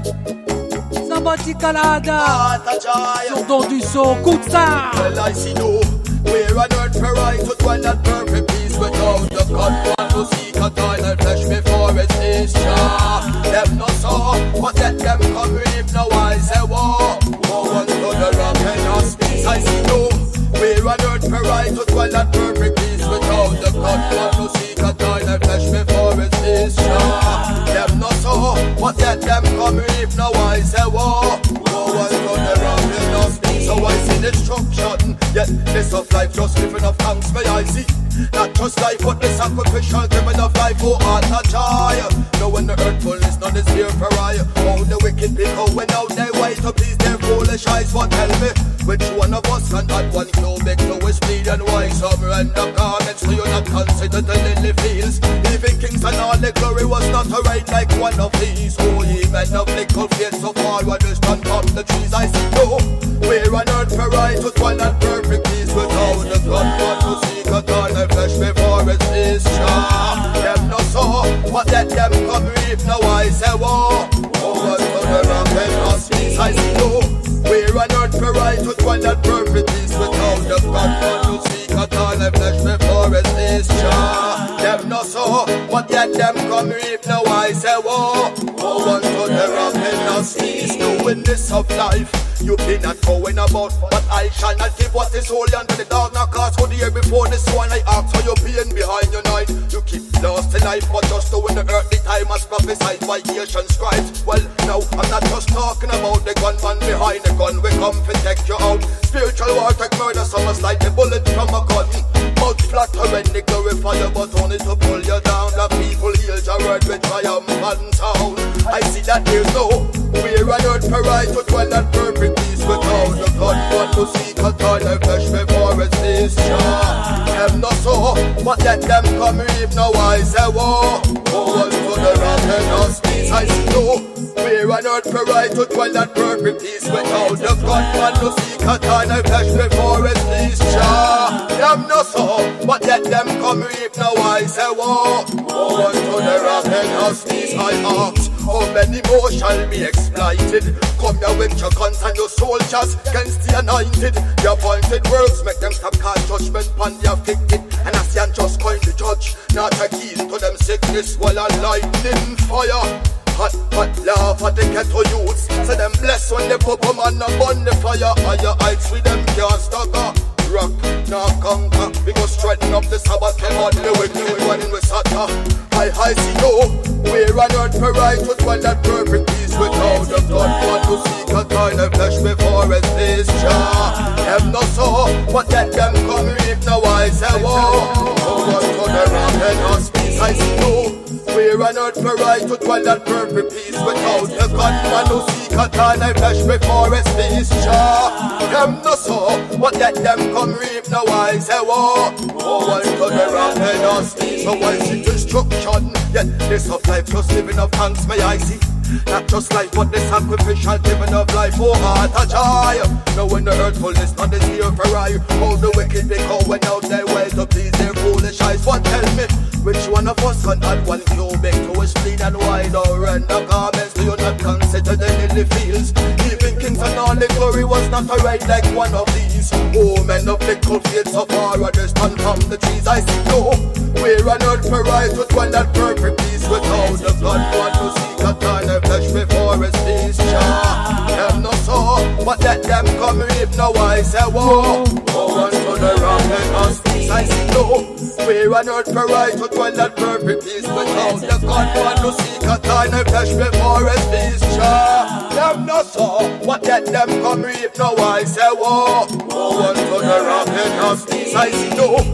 Speaker 1: Sabbatical, Adam.
Speaker 11: what a child.
Speaker 1: Sur Don du Son, coup de ça.
Speaker 11: Well, I see no, we're on earth for right to dwell at perfect peace without the God one to seek a toil flesh before it is sharp. Them no saw, but let them come reap no wise say war. One to the rock and us peace. I see no, we're on earth for right to dwell at perfect peace without the God one to seek a toil flesh before it is sharp. Them no saw, but let them come reap no wise say war. One to the rock and us peace. So I see destruction, yet this of life just living of thanks may I see. Not just life, but the sacrificial giving of life, oh, art a child. Knowing the earthfulness, none is here for I. All the wicked people went out their way to please their foolish eyes. But tell me, which one of us can add one cubic to his bleed and why some render garments do you not consider the lily fields? Even kings and all the glory was not arrayed like one of these. Oh, ye men of little faith, so far what is done from the trees I see. No, we're on earth for right to dwell at perfect peace without the God one to seek a God flesh before it is sharp. Them no saw, but let them come reap no I say war. Over to the rock and us peace I see no. We're on earth for right to dwell at perfect peace without the God one to seek a God flesh before it is sharp. Them no saw, but let them come reap no I say war. Over to the rock and us peace. Knowing this of life, you be not going about, but I shall not give what is holy unto the dog. Now cast for the year before this one I ask how you being behind your night. You keep lost in life, but just doing the earthly time as prophesied by ancient scribes. Well, now I'm not just talking about the gunman behind the gun. We come to take you out. Spiritual war take murder, some must like the bullet from a gun. Mouth flatter when they glorify you, but only to pull you down. The people heal your word with triumphant sound. I see that there's no we're on earth for right to dwell at perfect peace without the God one to seek a toil flesh before it is sharp. Them no so, but let them come reap no I say war. Over to the rock and us peace I see no. We're on earth for right to dwell at perfect peace without the God one to seek a toil flesh before it is sharp. Them no so, but let them come reap no I say war. Over to the rock and us peace I ask. How many more shall be exploited? Come here with your guns and your soldiers against the anointed. The appointed words make them stop cast judgment upon the afflicted. And as the unjust coin the judge, not a key to them sickness while a lightning fire. Hot, hot laugh at the ghetto youths. Say them bless when they pop them on the burn the fire. Higher heights with them can't stagger. Rock, now conquer. We go straighten up the Sabbath. Come on, the wicked one in Wesata. I see no. We're on earth for right to dwell at perfect peace without the God one to seek a toil flesh before it is sharp. Them no so, but let them come reap no I say war. Over to the rock and us peace I see no. We're on earth for right to dwell at perfect peace without the God man who seek a toil flesh before it is sharp. Them no so, but let them come reap no I say war. Over to the rock and us peace. So I see destruction, yet this of life just living of thanks may I see. Not just life, but the sacrificial giving of life. Oh, heart a joy. Knowing the earthfulness, not is here for I. All the wicked they going out their way to please their foolish eyes. But tell me, which one of us can add one cubic to his bleed and wide or render garments? Do you not consider the lily fields? Even kings and all the glory was not arrayed like one of these. Oh, men of little faith, so far others stand from the trees. I see no. We're on earth for right to dwell at perfect peace without the God one to seek a toil flesh before it is sharp. Them no so, but let them come reap no I say war. Over to the rock and us peace I see no. We're on earth for right to dwell at perfect peace without the God one to seek a toil flesh before it is sharp. Them no so, but let them come reap no I say war. Over to the rock and us peace I see no.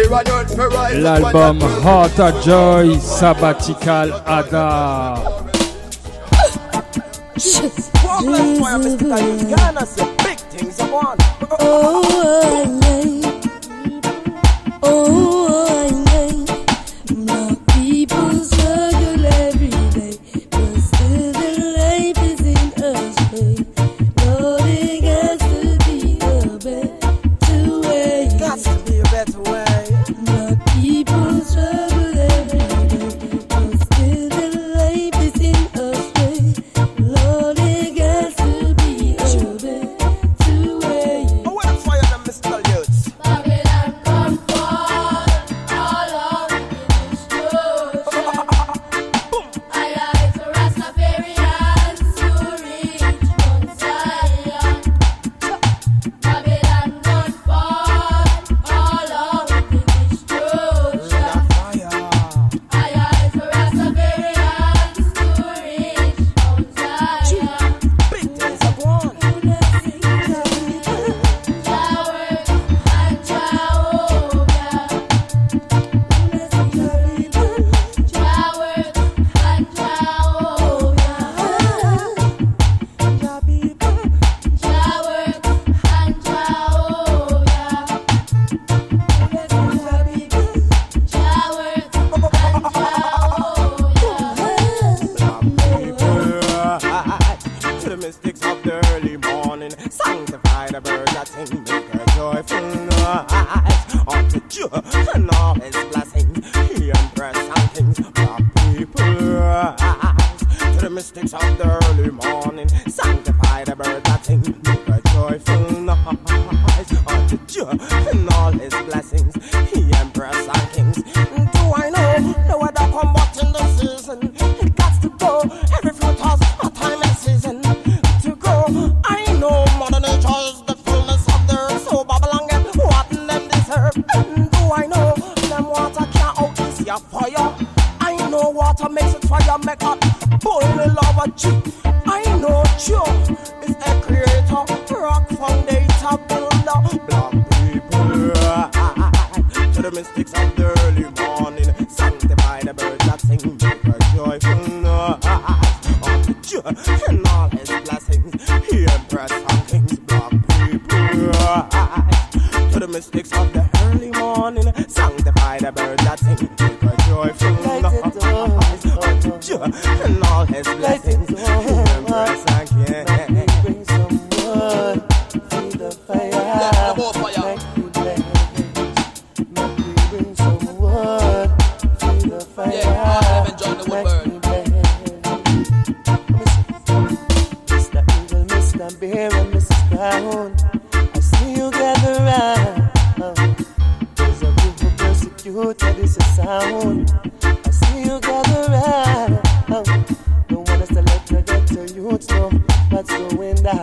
Speaker 1: L'album Heart of Joy, Sabbatical, Ada.
Speaker 12: Problem for Mr. Ghana, say big things I want.
Speaker 6: get away.
Speaker 13: The people struggle every day, but still the life is in us way. Lord, it gets to be a better way.
Speaker 6: I want to fire them, Mr. Youths.
Speaker 13: Babylon come fall, all of it is destruction. I like to Rastafarians to reach Mount Zion. Babylon come fall, all of it is destruction. I like to Rastafarians to reach Mount Zion.
Speaker 6: Big things are gone. To the mystics of the early morning, sanctify the bird that sing, make a joyful noise unto Jah and all his blessings. He empress and kings, black people rise. To the mystics of the early morning, sanctify the bird that sing, make a joyful noise unto Jah and all his blessings. He empress and kings. Do I know the weather come what in the season? It got to go. Every fruit has a time and season to grow. I know Mother Nature is the fullness of the earth, so Babylon get what them deserve. Do I know them water can't out this your fire? I know water makes it fire, make hot boiling lava cheap. I know Joe is a creator, rock foundator, builder, black people rise. To the mystics of the early morning, sanctify the birds that sing, make a joyful noise unto Jah and all his blessings. He empress and kings, black people rise. To the mystics of the early morning, sanctify the birds that sing, make a joyful noise unto Jah and all his blessings. He empress and kings.
Speaker 14: Bring some wood, feed the fire, make you blaze. Make me bring some wood, feed the fire, make me blaze. Mr. Evil, Mr. Bear, and Mrs. Crown, I see you gather round. There's a group of persecuted, this is sound. I see you gather round. Don't want us to let you get to youth, know what's going down.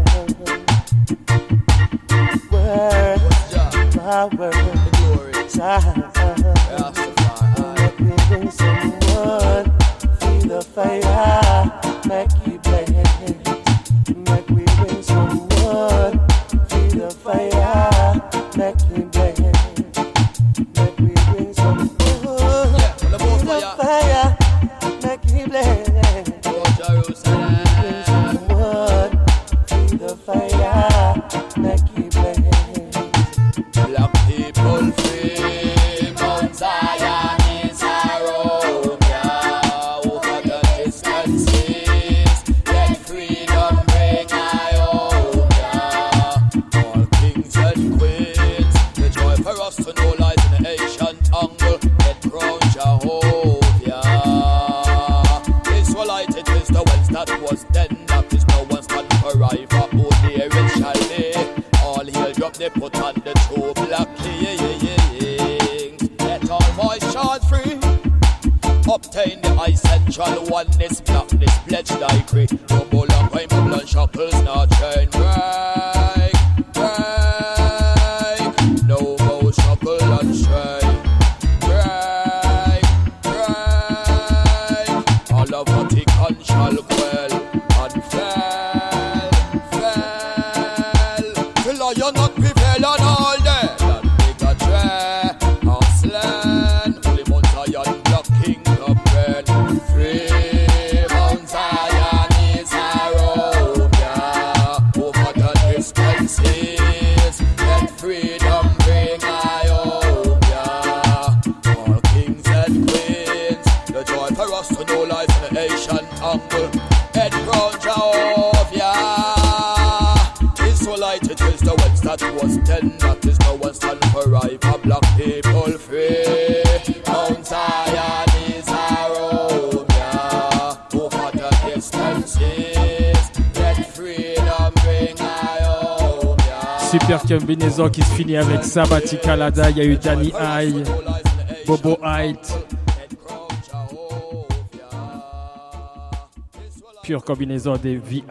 Speaker 14: Word, power, child. Let me bring some wood, feed the fire, make you blaze. Make me bring some wood, feed the fire, make you blaze. Make me bring some wood, feed the fire, make you blaze. Bring some wood, feed the fire, make you blaze.
Speaker 11: Black people free, Mount Zion is our home, yeah. Over the distances, let freedom bring I home, yeah. All kings and queens, the joy for us to know lies in the ancient angle, get crown Jehovah. Israelite, it is the ones that was then, that is no one stand forever, oh dear it shall be. All he'll drop, they put on the two black kings. Let all voice shout free. Obtain the essential oneness, blackness, pledge thy creed. No more long time, bubble and shackles, not chain break, break. No more shackle and strain, break, break. All of Vatican shall quell and fail, fail. Till I not prevail on all day. That bigger tray, and slain. Holy Mount Zion, black kingdom reign. Free Mount Zion is our home, yeah. Over the distances, let freedom bring I home, yeah. All kings and queens, the joy for us to know lies in the ancient angle. Head crown Jehovah, yeah. Israelite, it is the ones that was tender. that is no one stand for right for black people free. Mount Zion is our home, yeah. Over the distances, let freedom bring our home, yeah.
Speaker 1: Super combinaison qui se finit avec Sabati Kalada. Il y a eu Danny High, Bobo Height. Pure combinaison des VI.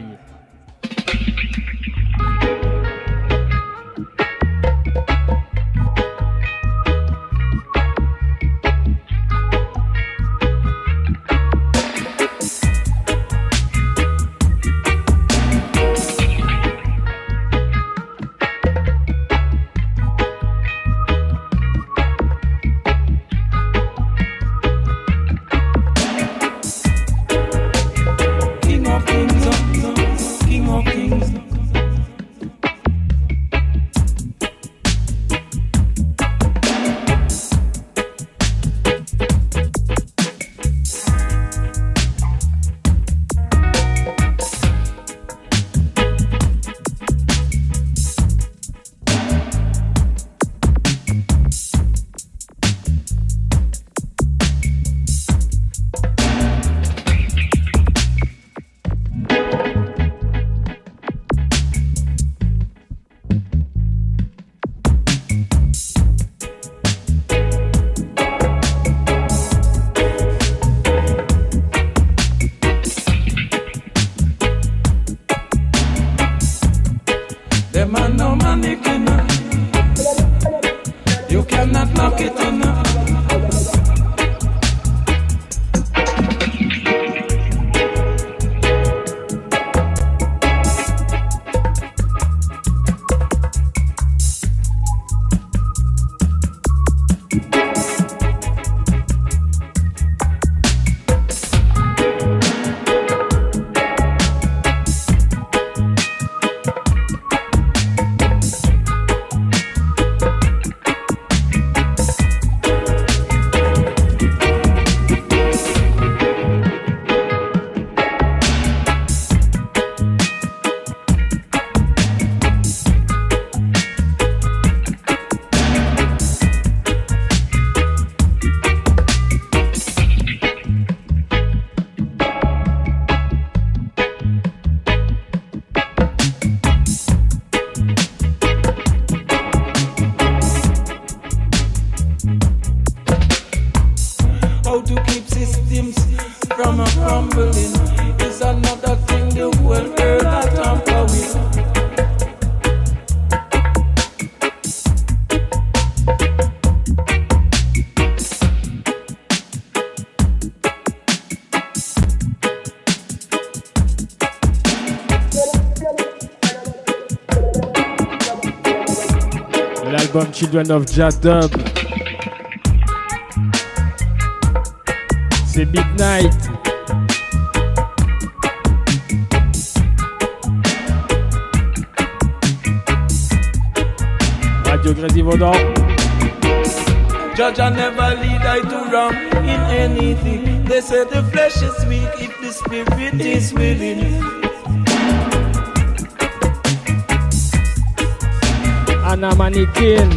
Speaker 1: L'album Children of Jadub. C'est Midnight. Radio Grésivaudan.
Speaker 14: Judge, I never lead I to wrong in anything. They say the flesh is weak if the spirit is willing.
Speaker 1: Anna Manikin.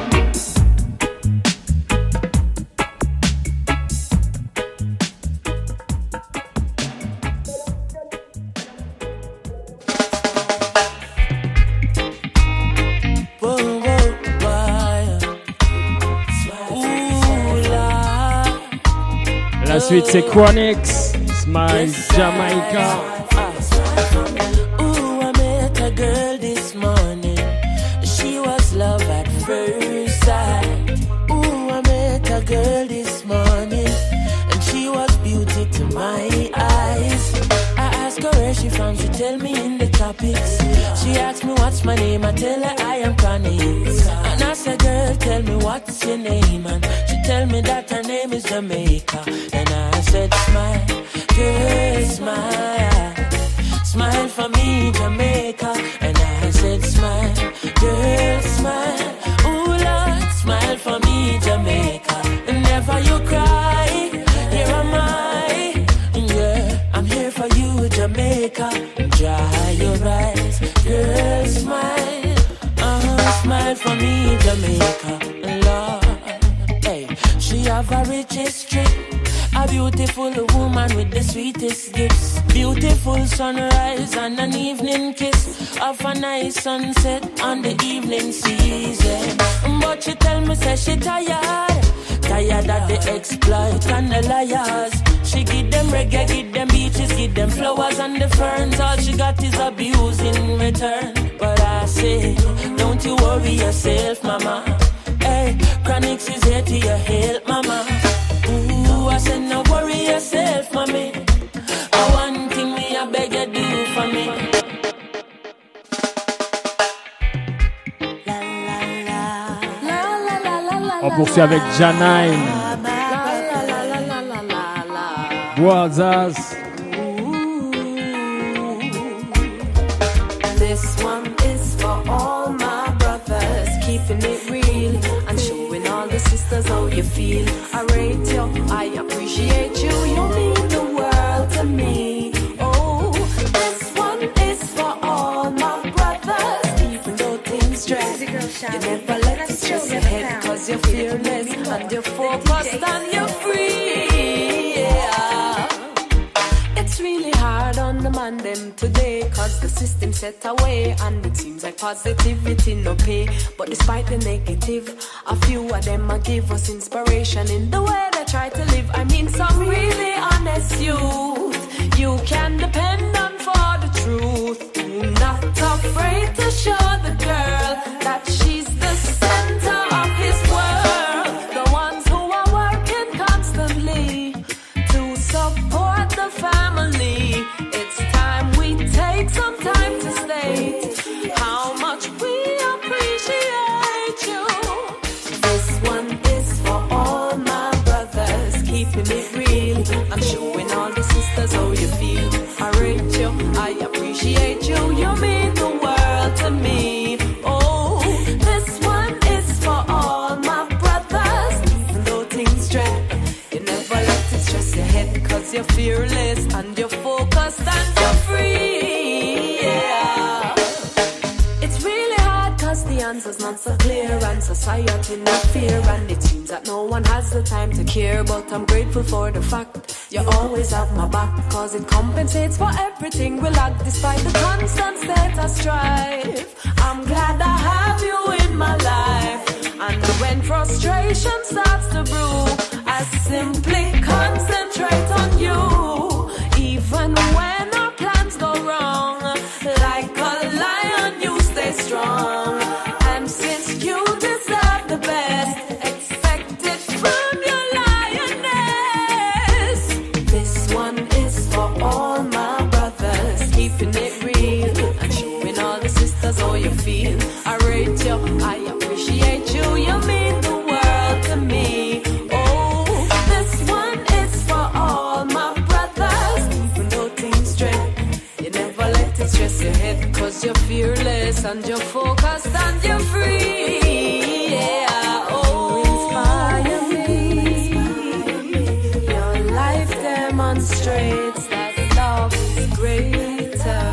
Speaker 1: La suite c'est Chronix, Smile Jamaica.
Speaker 15: Girl this morning, and she was beauty to my eyes. I asked her where she from, she tell me in the tropics. She asked me what's my name, I tell her I am Chronix. And I said, girl, tell me what's your name, and she tell me that her name is Jamaica. And I said, smile, girl, smile, smile for me, Jamaica. And I said, smile, girl, smile, ooh Lord, smile for me, Jamaica. Never you cry, here am I. Yeah, I'm here for you, Jamaica. Dry your eyes, girl, smile. Smile for for me, Jamaica, Lord. Hey, she have a rich history, a beautiful woman with the sweetest gifts. Beautiful sunrise and an evening kiss of a nice sunset on the evening season. But she tell me, say she tired of the exploit and the liars. She give them reggae, give them beaches, give them flowers and the ferns. All she got is abuse in return. But I say, don't you worry yourself, mama. Hey, Chronixx is here to your help, mama. Ooh, I said, no worry yourself, mommy. One thing me, I beg you do for me.
Speaker 1: On poursuit avec Janine. Boazaz.
Speaker 16: This one is for all my brothers, keeping it real and showing all the sisters how you feel. I rate you, I appreciate you, you mean the world to me. Oh, this one is for all my brothers, even though things stress. You never let it stress your head, cause you're fearless and you're focused and you're free. Yeah. It's really hard on the man them today, cause the system set away and it seems like positivity no pay. But despite the negative, a few of them give us inspiration in the way they try to live. I mean some really honest youth you can depend on for the truth. Not afraid to show the girl that she's the center of his world. The ones who are working constantly to support the family. It's time we take some time to state how much we appreciate you. This one is for all my brothers, keeping it real and showing all the sisters how you feel. I rate you, I appreciate you, you mean the world to me. Oh, this one is for all my brothers, even though things stress, you never let it stress your head, cause you're fearless and you're focused and you're free. Yeah. It's really hard cause the answer's not so clear and society no fear, and it seems that no one has the time to care. But I'm grateful for the fact you always have my back, cause it compensates for everything we lack. Despite the constant state of strife, I'm glad I have you in my life. And when frustration starts to brew, I simply concentrate on you. Even when our plans go wrong, like a lion you stay strong. And since you deserve the best, expect it from your lioness. This one is for all my brothers, keeping it real and showing all the sisters how you feel. I rate you, I appreciate you, you mean the world to me. Oh, this one is for all my brothers, even though things stress, you never let it stress your head, cause you're fearless and you're focused and you're free. Yeah, oh, inspire me. Your life demonstrates that love is greater.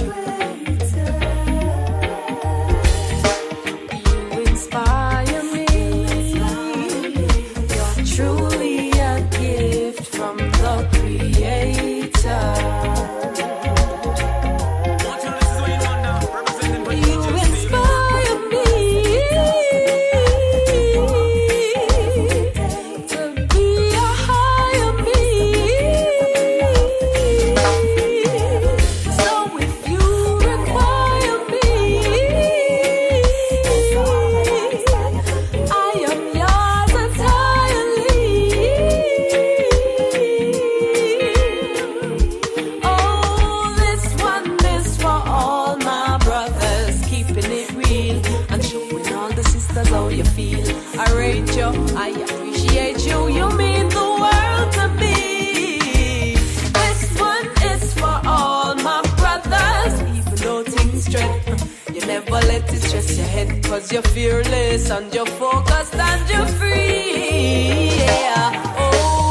Speaker 16: You inspire me. You're truly a gift from the Creator. You inspire me to be a higher me. So if you require me, I am yours entirely. Oh, this one is for all my brothers, keeping it real and showing all the sisters how you feel. I rate you, I appreciate you, you mean the world to me. This one is for all my brothers, even though things stress, you never let it stress your head, cause you're fearless and you're focused and you're free. Yeah, oh.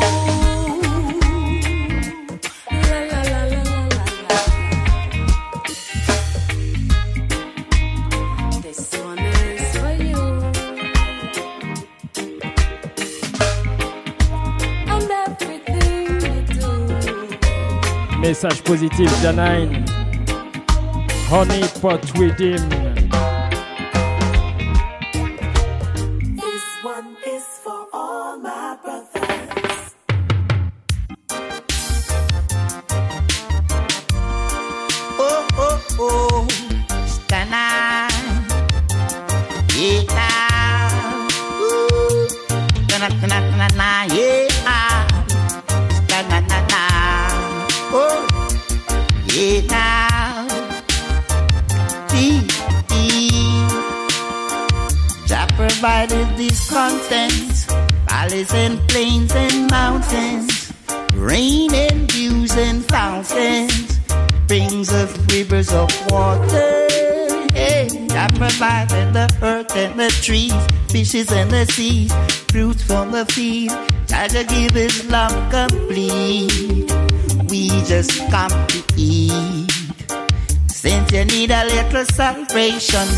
Speaker 16: La, la, la, la, la, la. This one is for you.
Speaker 1: Message positif, Janine. Honey pot with him.
Speaker 17: This one is for all my brothers.
Speaker 18: Oh, oh, oh, Stana. Yeah. Ooh. Stana, stana, stana, yeah. Stana, stana. Oh, yeah. Jah provided this content, valleys and plains and mountains, rain and dews and fountains, springs of rivers of water. Hey, Jah provided the earth and the trees, fishes and the seas, fruits from the field. Jah give His love complete. We just come to eat. Since you need a little salvation,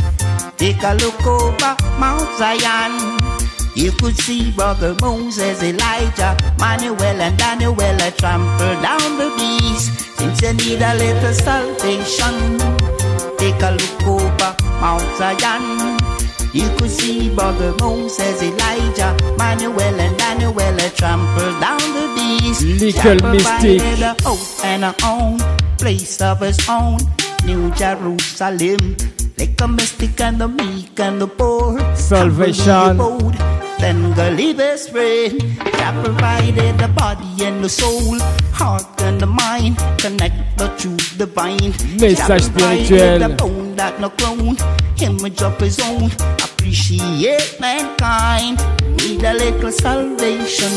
Speaker 18: take a look over Mount Zion. You could see Brother Moses, Elijah, Manuel and Daniel trample down the beast. Since you need a little salvation, take a look over Mount Zion. You could see Brother Moses, Elijah, Manuel and Daniel trample down the beast.
Speaker 1: Little Mystic.
Speaker 18: A hope and a own place of His own, New Jerusalem. Like a mystic and the meek and the poor.
Speaker 1: Salvation.
Speaker 18: Then go leave His rain. Jah provided the body and the soul, heart and the mind, connect the true divine.
Speaker 1: Message spirituel.
Speaker 18: The bone that no clone, image of His own. Appreciate mankind. Need a little salvation.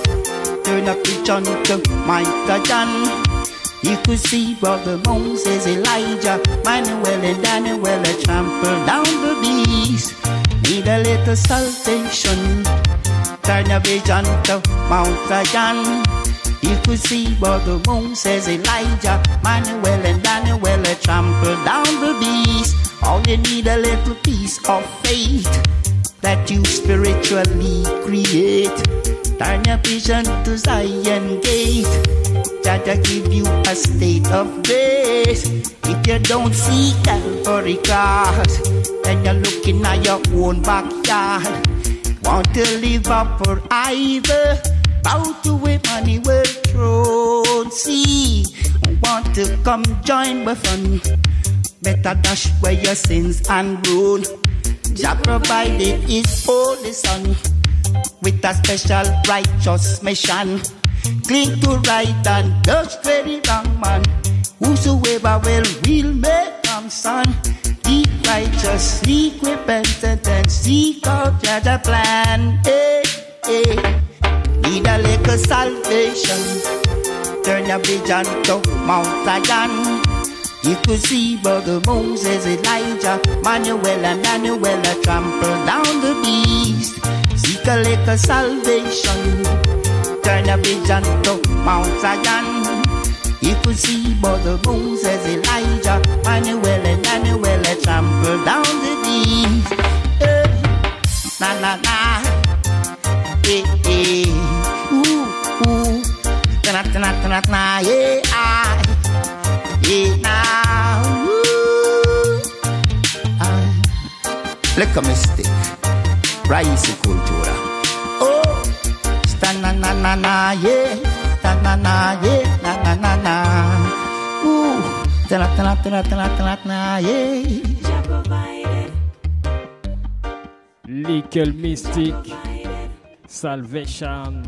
Speaker 18: Turn up the John to Micah John. You could see Brother Moses, Elijah, Manuel and Daniel trample down the beast. Need a little salvation. Turn your vision to Mount Zion. You could see Brother Moses, Elijah, Manuel and Daniel trample down the beast. All you need a little piece of faith that you spiritually create. Turn your vision to Zion Gate. Jah give you a state of grace. If you don't see Calvary cross, then you're looking at your own backyard. Want to live up for either? Bow to a money well thrown. See, want to come join my fun? Better dash where your sins and ruin. Jah provided His only Son with a special righteous mission. Cling to right and just very wrong man. Whosoever will make come son. Seek righteous, seek repentant and seek out Jah's plan. Hey, hey. Need a little salvation. Turn your vision to Mount Zion. You could see Brother Moses, Elijah, Manuel and Daniel trample down the beast. Seek a little salvation. Turn your vision to Mount Zion. You could see Brother Moses, Elijah, Manuel and Daniel trample down the beast. Na na na. Eh eh. Ooh ooh. Na na na na na. Yeah ah. Yeah now. Ooh. Look a mistake. Raisi cultura. Oh. Na na na na yeah, na na na yeah, na na na na. Ooh, na yeah.
Speaker 1: Little Mystic, Salvation.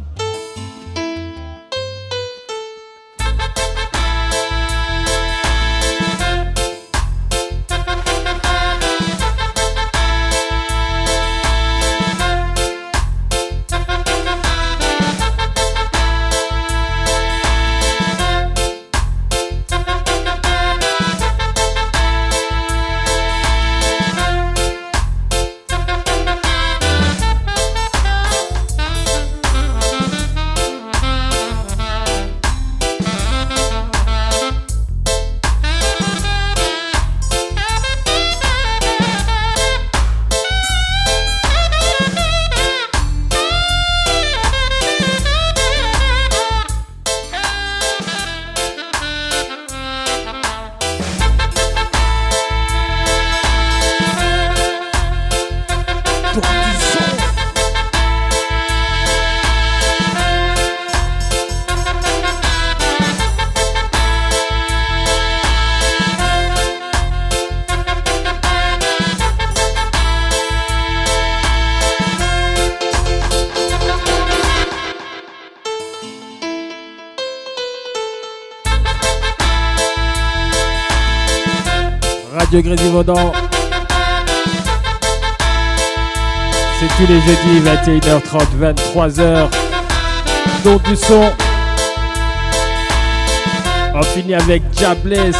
Speaker 1: Radio Grésivaudan. C'est tous les jeudis 21h30, 23h. Donc du son. On finit avec Jabless.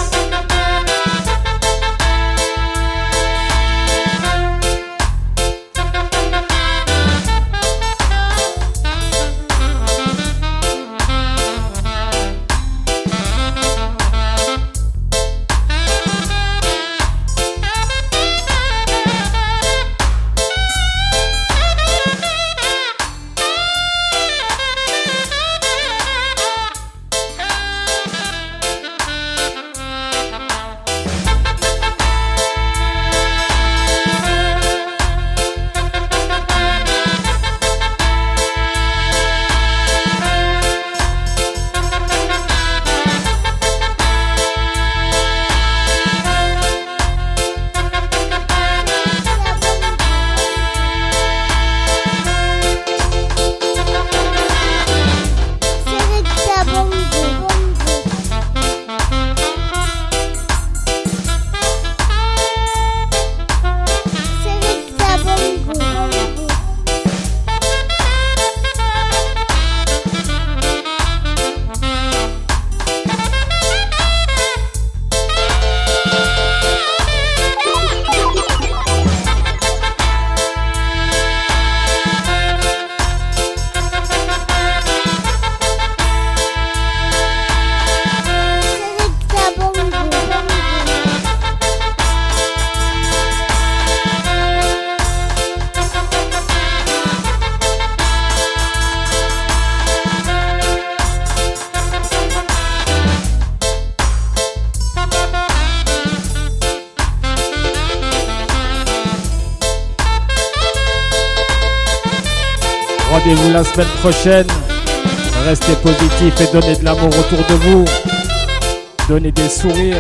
Speaker 1: Rendez-vous la semaine prochaine. Restez positifs et donnez de l'amour autour de vous. Donnez des sourires.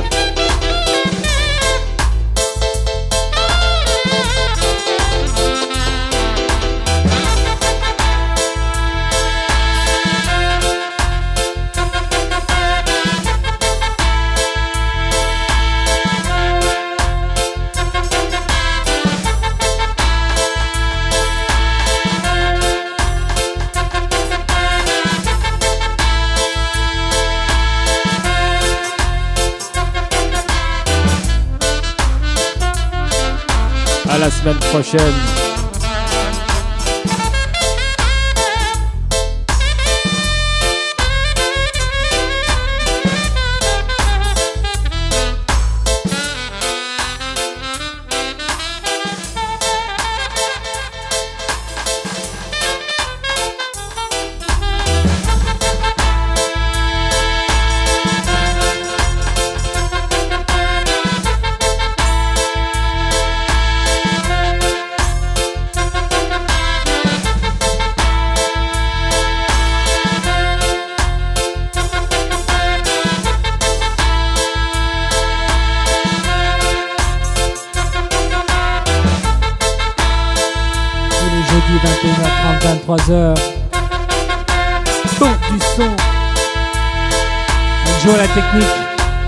Speaker 1: À la semaine prochaine.
Speaker 19: Jeudi 21h30, 23h. Donc du son. On joue à la technique.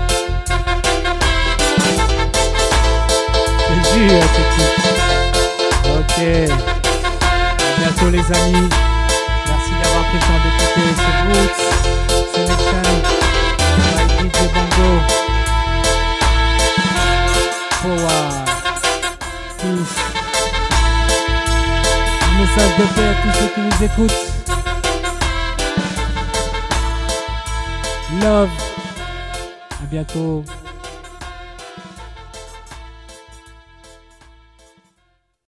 Speaker 19: On joue à la technique. Ok. À bientôt les amis. Merci d'avoir pris le temps d'écouter ce Roots Selection by DJ Bongo. Forward. Peace. Message de paix à tous ceux qui nous écoutent. Love. À bientôt.